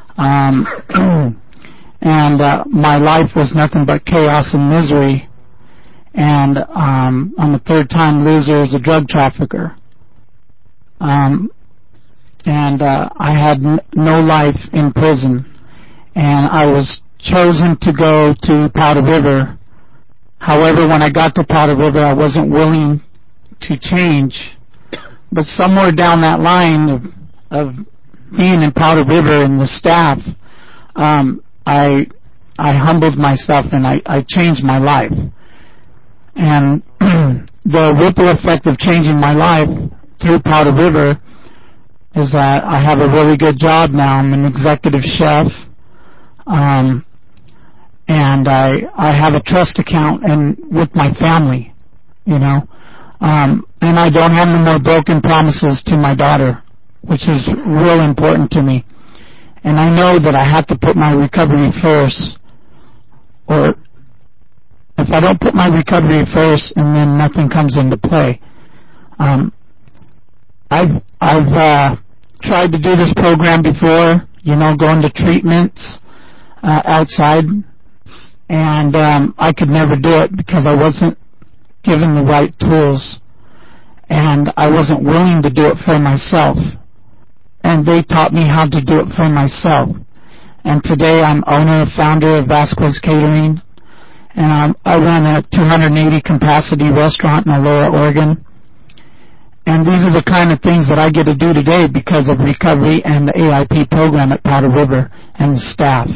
and my life was nothing but chaos and misery, and I'm a third-time loser as a drug trafficker. And I had no life in prison. And I was chosen to go to Powder River. However, when I got to Powder River, I wasn't willing to change. But somewhere down that line of being in Powder River and the staff, I humbled myself and I changed my life. And the ripple effect of changing my life through Powder River is that I have a really good job now. I'm an executive chef. And I have a trust account and with my family, you know. And I don't have any more broken promises to my daughter, which is real important to me. And I know that I have to put my recovery first, or if I don't put my recovery first and then nothing comes into play. I've tried to do this program before, you know, going to treatments outside, and I could never do it because I wasn't given the right tools, and I wasn't willing to do it for myself. And they taught me how to do it for myself. And today I'm owner and founder of Vasquez Catering, and I run a 280 capacity restaurant in Aurora, Oregon. And these are the kind of things that I get to do today because of recovery and the AIP program at Powder River and the staff.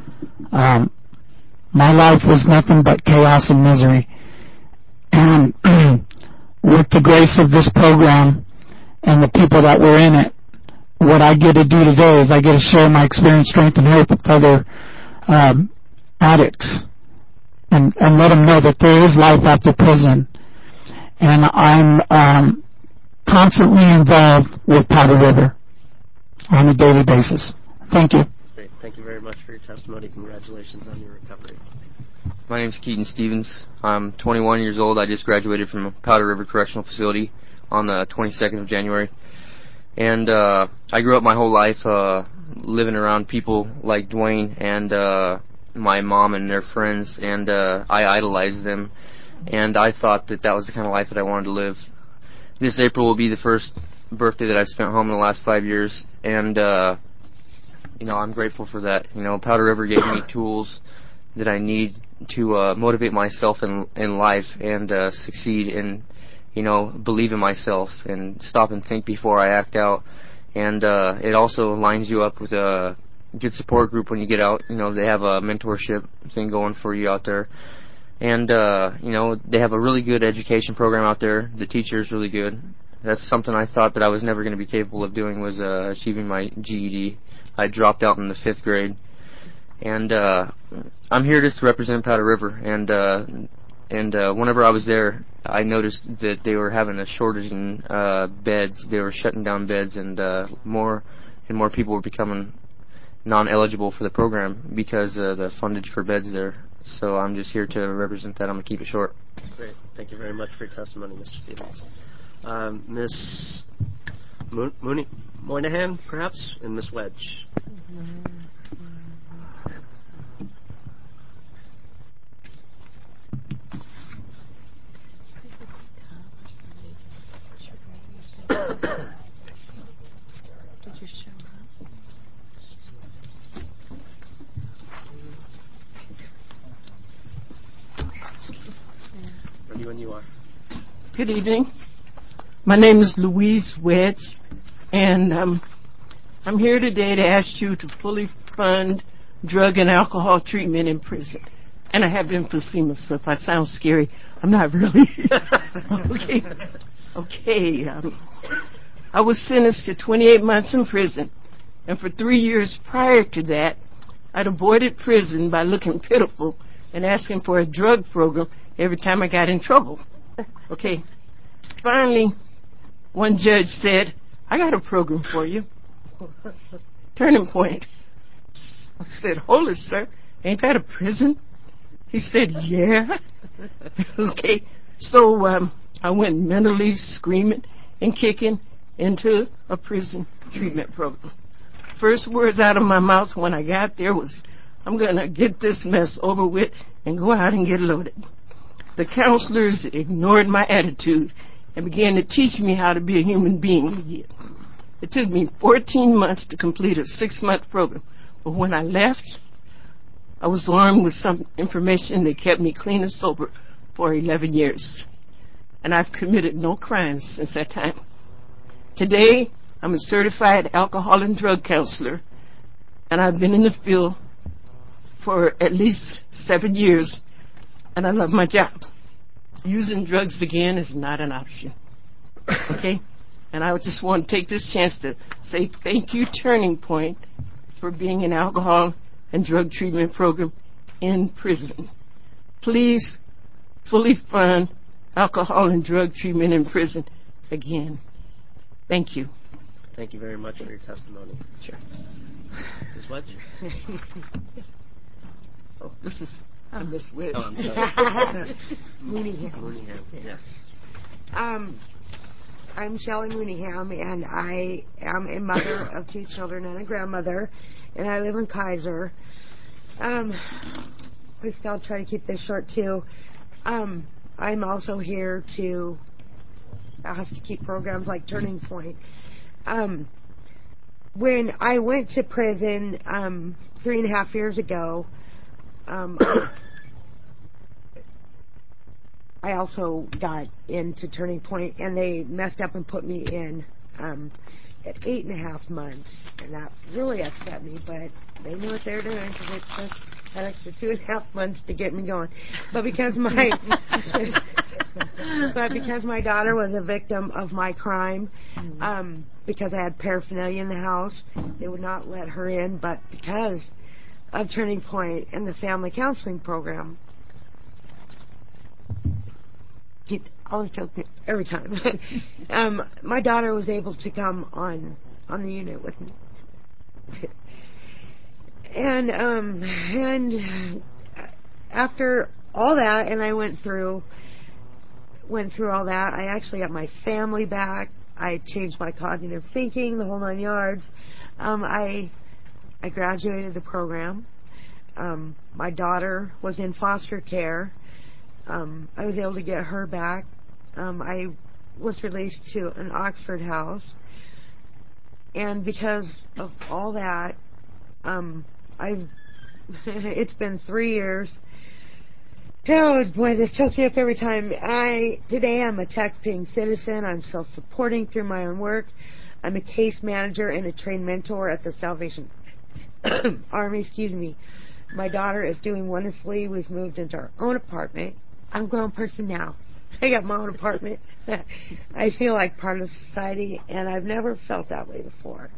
My life was nothing but chaos and misery. And with the grace of this program and the people that were in it, what I get to do today is I get to share my experience, strength, and hope with other addicts and let them know that there is life after prison. And I'm constantly involved with Powder River on a daily basis. Thank you. Great. Thank you very much for your testimony. Congratulations on your recovery. My name is Keaton Stevens. I'm 21 years old. I just graduated from Powder River Correctional Facility on the 22nd of January. And I grew up my whole life living around people like Dwayne and my mom and their friends, and I idolized them. And I thought that that was the kind of life that I wanted to live. This April will be the first birthday that I spent home in the last 5 years, and you know, I'm grateful for that. You know, Powder River gave me tools that I need to motivate myself in life and succeed and, you know, believe in myself and stop and think before I act out. And it also lines you up with a good support group when you get out. You know, they have a mentorship thing going for you out there. And, you know, they have a really good education program out there. The teacher is really good. That's something I thought that I was never going to be capable of doing, was achieving my GED. I dropped out in the 5th grade. And I'm here just to represent Powder River. And whenever I was there, I noticed that they were having a shortage in beds. They were shutting down beds, and more and more people were becoming non-eligible for the program because of the fundage for beds there. So I'm just here to represent that. I'm going to keep it short. Great. Thank you very much for your testimony, Mr. Stevens. Ms. Moynihan, perhaps, and Ms. Wedge. Did you show up? Ready when you are. Good evening. My name is Louise Wedge, and I'm here today to ask you to fully fund drug and alcohol treatment in prison. And I have emphysema, so if I sound scary, I'm not really. Okay. I was sentenced to 28 months in prison, and for 3 years prior to that, I'd avoided prison by looking pitiful and asking for a drug program every time I got in trouble. Okay. Finally, one judge said, I got a program for you. Turning Point. I said, hold it, sir. Ain't that a prison? He said, yeah. Okay. So I went mentally screaming and kicking into a prison treatment program. First words out of my mouth when I got there was, I'm going to get this mess over with and go out and get loaded. The counselors ignored my attitude and began to teach me how to be a human being again. It took me 14 months to complete a 6-month program, but when I left, I was armed with some information that kept me clean and sober for 11 years. And I've committed no crimes since that time. Today, I'm a certified alcohol and drug counselor, and I've been in the field for at least 7 years, and I love my job. Using drugs again is not an option. Okay? And I just want to take this chance to say thank you, Turning Point, for being an alcohol and drug treatment program in prison. Please fully fund alcohol and drug treatment in prison again. Thank you. Thank you very much for your testimony. Sure. Ms. Wedge? Oh, this is Miss Wedge. Oh, I'm sorry. Mooneyham. Yes. I'm Shelley Mooneyham, and I am a mother of 2 children and a grandmother, and I live in Kaiser. Basically, I'll try to keep this short, too. I'm also here to ask to keep programs like Turning Point. When I went to prison 3.5 years ago, I also got into Turning Point, and they messed up and put me in at 8.5 months, and that really upset me, but they knew what they were doing because it took that extra 2.5 months to get me going. But because my daughter was a victim of my crime, because I had paraphernalia in the house, they would not let her in, but because of Turning Point and the family counseling program, he always tells me every time. My daughter was able to come on the unit with me, and after all that, and I went through all that, I actually got my family back. I changed my cognitive thinking, the whole 9 yards. I graduated the program. My daughter was in foster care. I was able to get her back. I was released to an Oxford house. And because of all that, it's been 3 years. Oh boy, this chokes me up every time. Today I'm a tax-paying citizen. I'm self-supporting through my own work. I'm a case manager and a trained mentor at the Salvation Army. My daughter is doing wonderfully. We've moved into our own apartment. I'm a grown person now. I got my own apartment. I feel like part of society, and I've never felt that way before.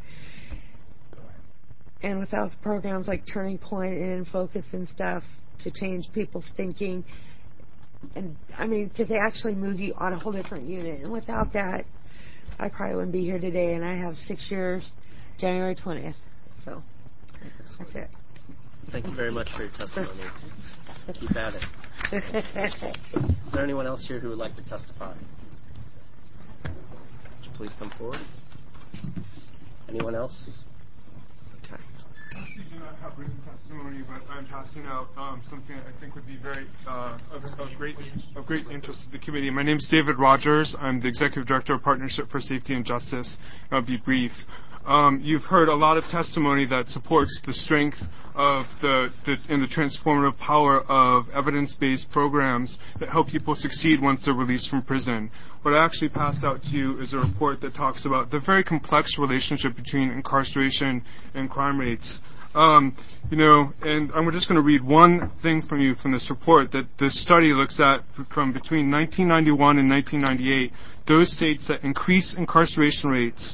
And without programs like Turning Point and In Focus and stuff to change people's thinking, and I mean, because they actually move you on a whole different unit. And without that, I probably wouldn't be here today. And I have 6 years, January 20th. So that's it. Thank you very much for your testimony. Keep at it. Is there anyone else here who would like to testify? Would you please come forward? Anyone else? Okay. I do not have written testimony, but I'm passing out something that I think would be very of great interest to the committee. My name is David Rogers. I'm the Executive Director of Partnership for Safety and Justice. I'll be brief. You've heard a lot of testimony that supports the strength of and the transformative power of evidence-based programs that help people succeed once they're released from prison. What I actually passed out to you is a report that talks about the very complex relationship between incarceration and crime rates. And I'm just going to read one thing from you from this report that this study looks at from between 1991 and 1998. Those states that increase incarceration rates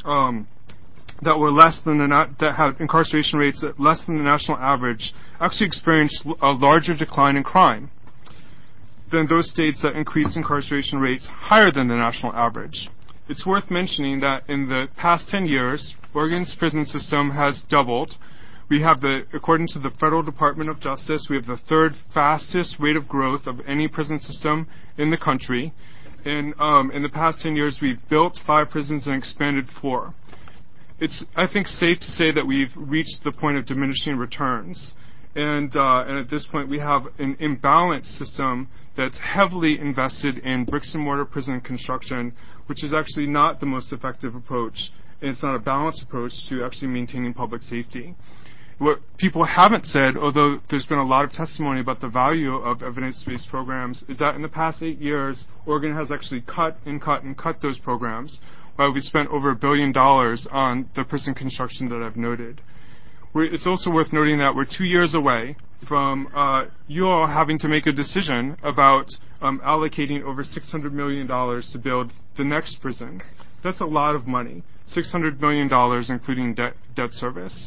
that had incarceration rates at less than the national average actually experienced a larger decline in crime than those states that increased incarceration rates higher than the national average. It's worth mentioning that in the past 10 years, Oregon's prison system has doubled. According to the Federal Department of Justice, we have the 3rd fastest rate of growth of any prison system in the country. In the past 10 years, we've built 5 prisons and expanded 4. It's, I think, safe to say that we've reached the point of diminishing returns. And at this point, we have an imbalanced system that's heavily invested in bricks and mortar prison construction, which is actually not the most effective approach. And it's not a balanced approach to actually maintaining public safety. What people haven't said, although there's been a lot of testimony about the value of evidence-based programs, is that in the past 8 years, Oregon has actually cut those programs, while we spent over $1 billion on the prison construction that I've noted. It's also worth noting that we're 2 years away from you all having to make a decision about allocating over $600 million to build the next prison. That's a lot of money, $600 million, including debt service.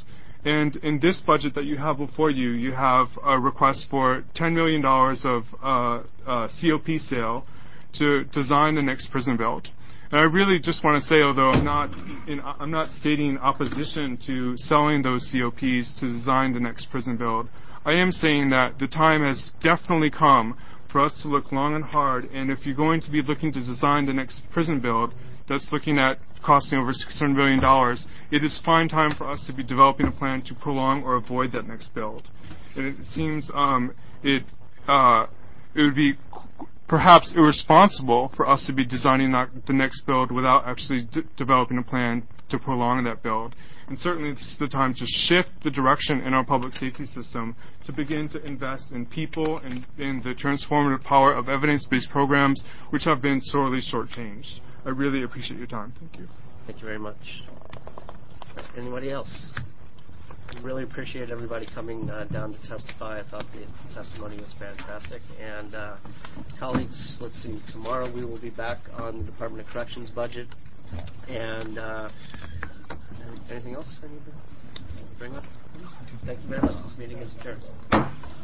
And in this budget that you have before you, you have a request for $10 million of COP sale to design the next prison build. And I really just want to say, although I'm not stating opposition to selling those COPs to design the next prison build, I am saying that the time has definitely come for us to look long and hard, and if you're going to be looking to design the next prison build that's looking at costing over $600 million, it is fine time for us to be developing a plan to prolong or avoid that next build. And it seems it would be perhaps irresponsible for us to be designing the next build without actually developing a plan to prolong that build. And certainly this is the time to shift the direction in our public safety system to begin to invest in people and in the transformative power of evidence-based programs which have been sorely shortchanged. I really appreciate your time. Thank you. Thank you very much. Anybody else? I really appreciate everybody coming down to testify. I thought the testimony was fantastic. And colleagues, let's see, tomorrow we will be back on the Department of Corrections budget. And anything else I need to bring up? Thank you very much. This meeting is adjourned.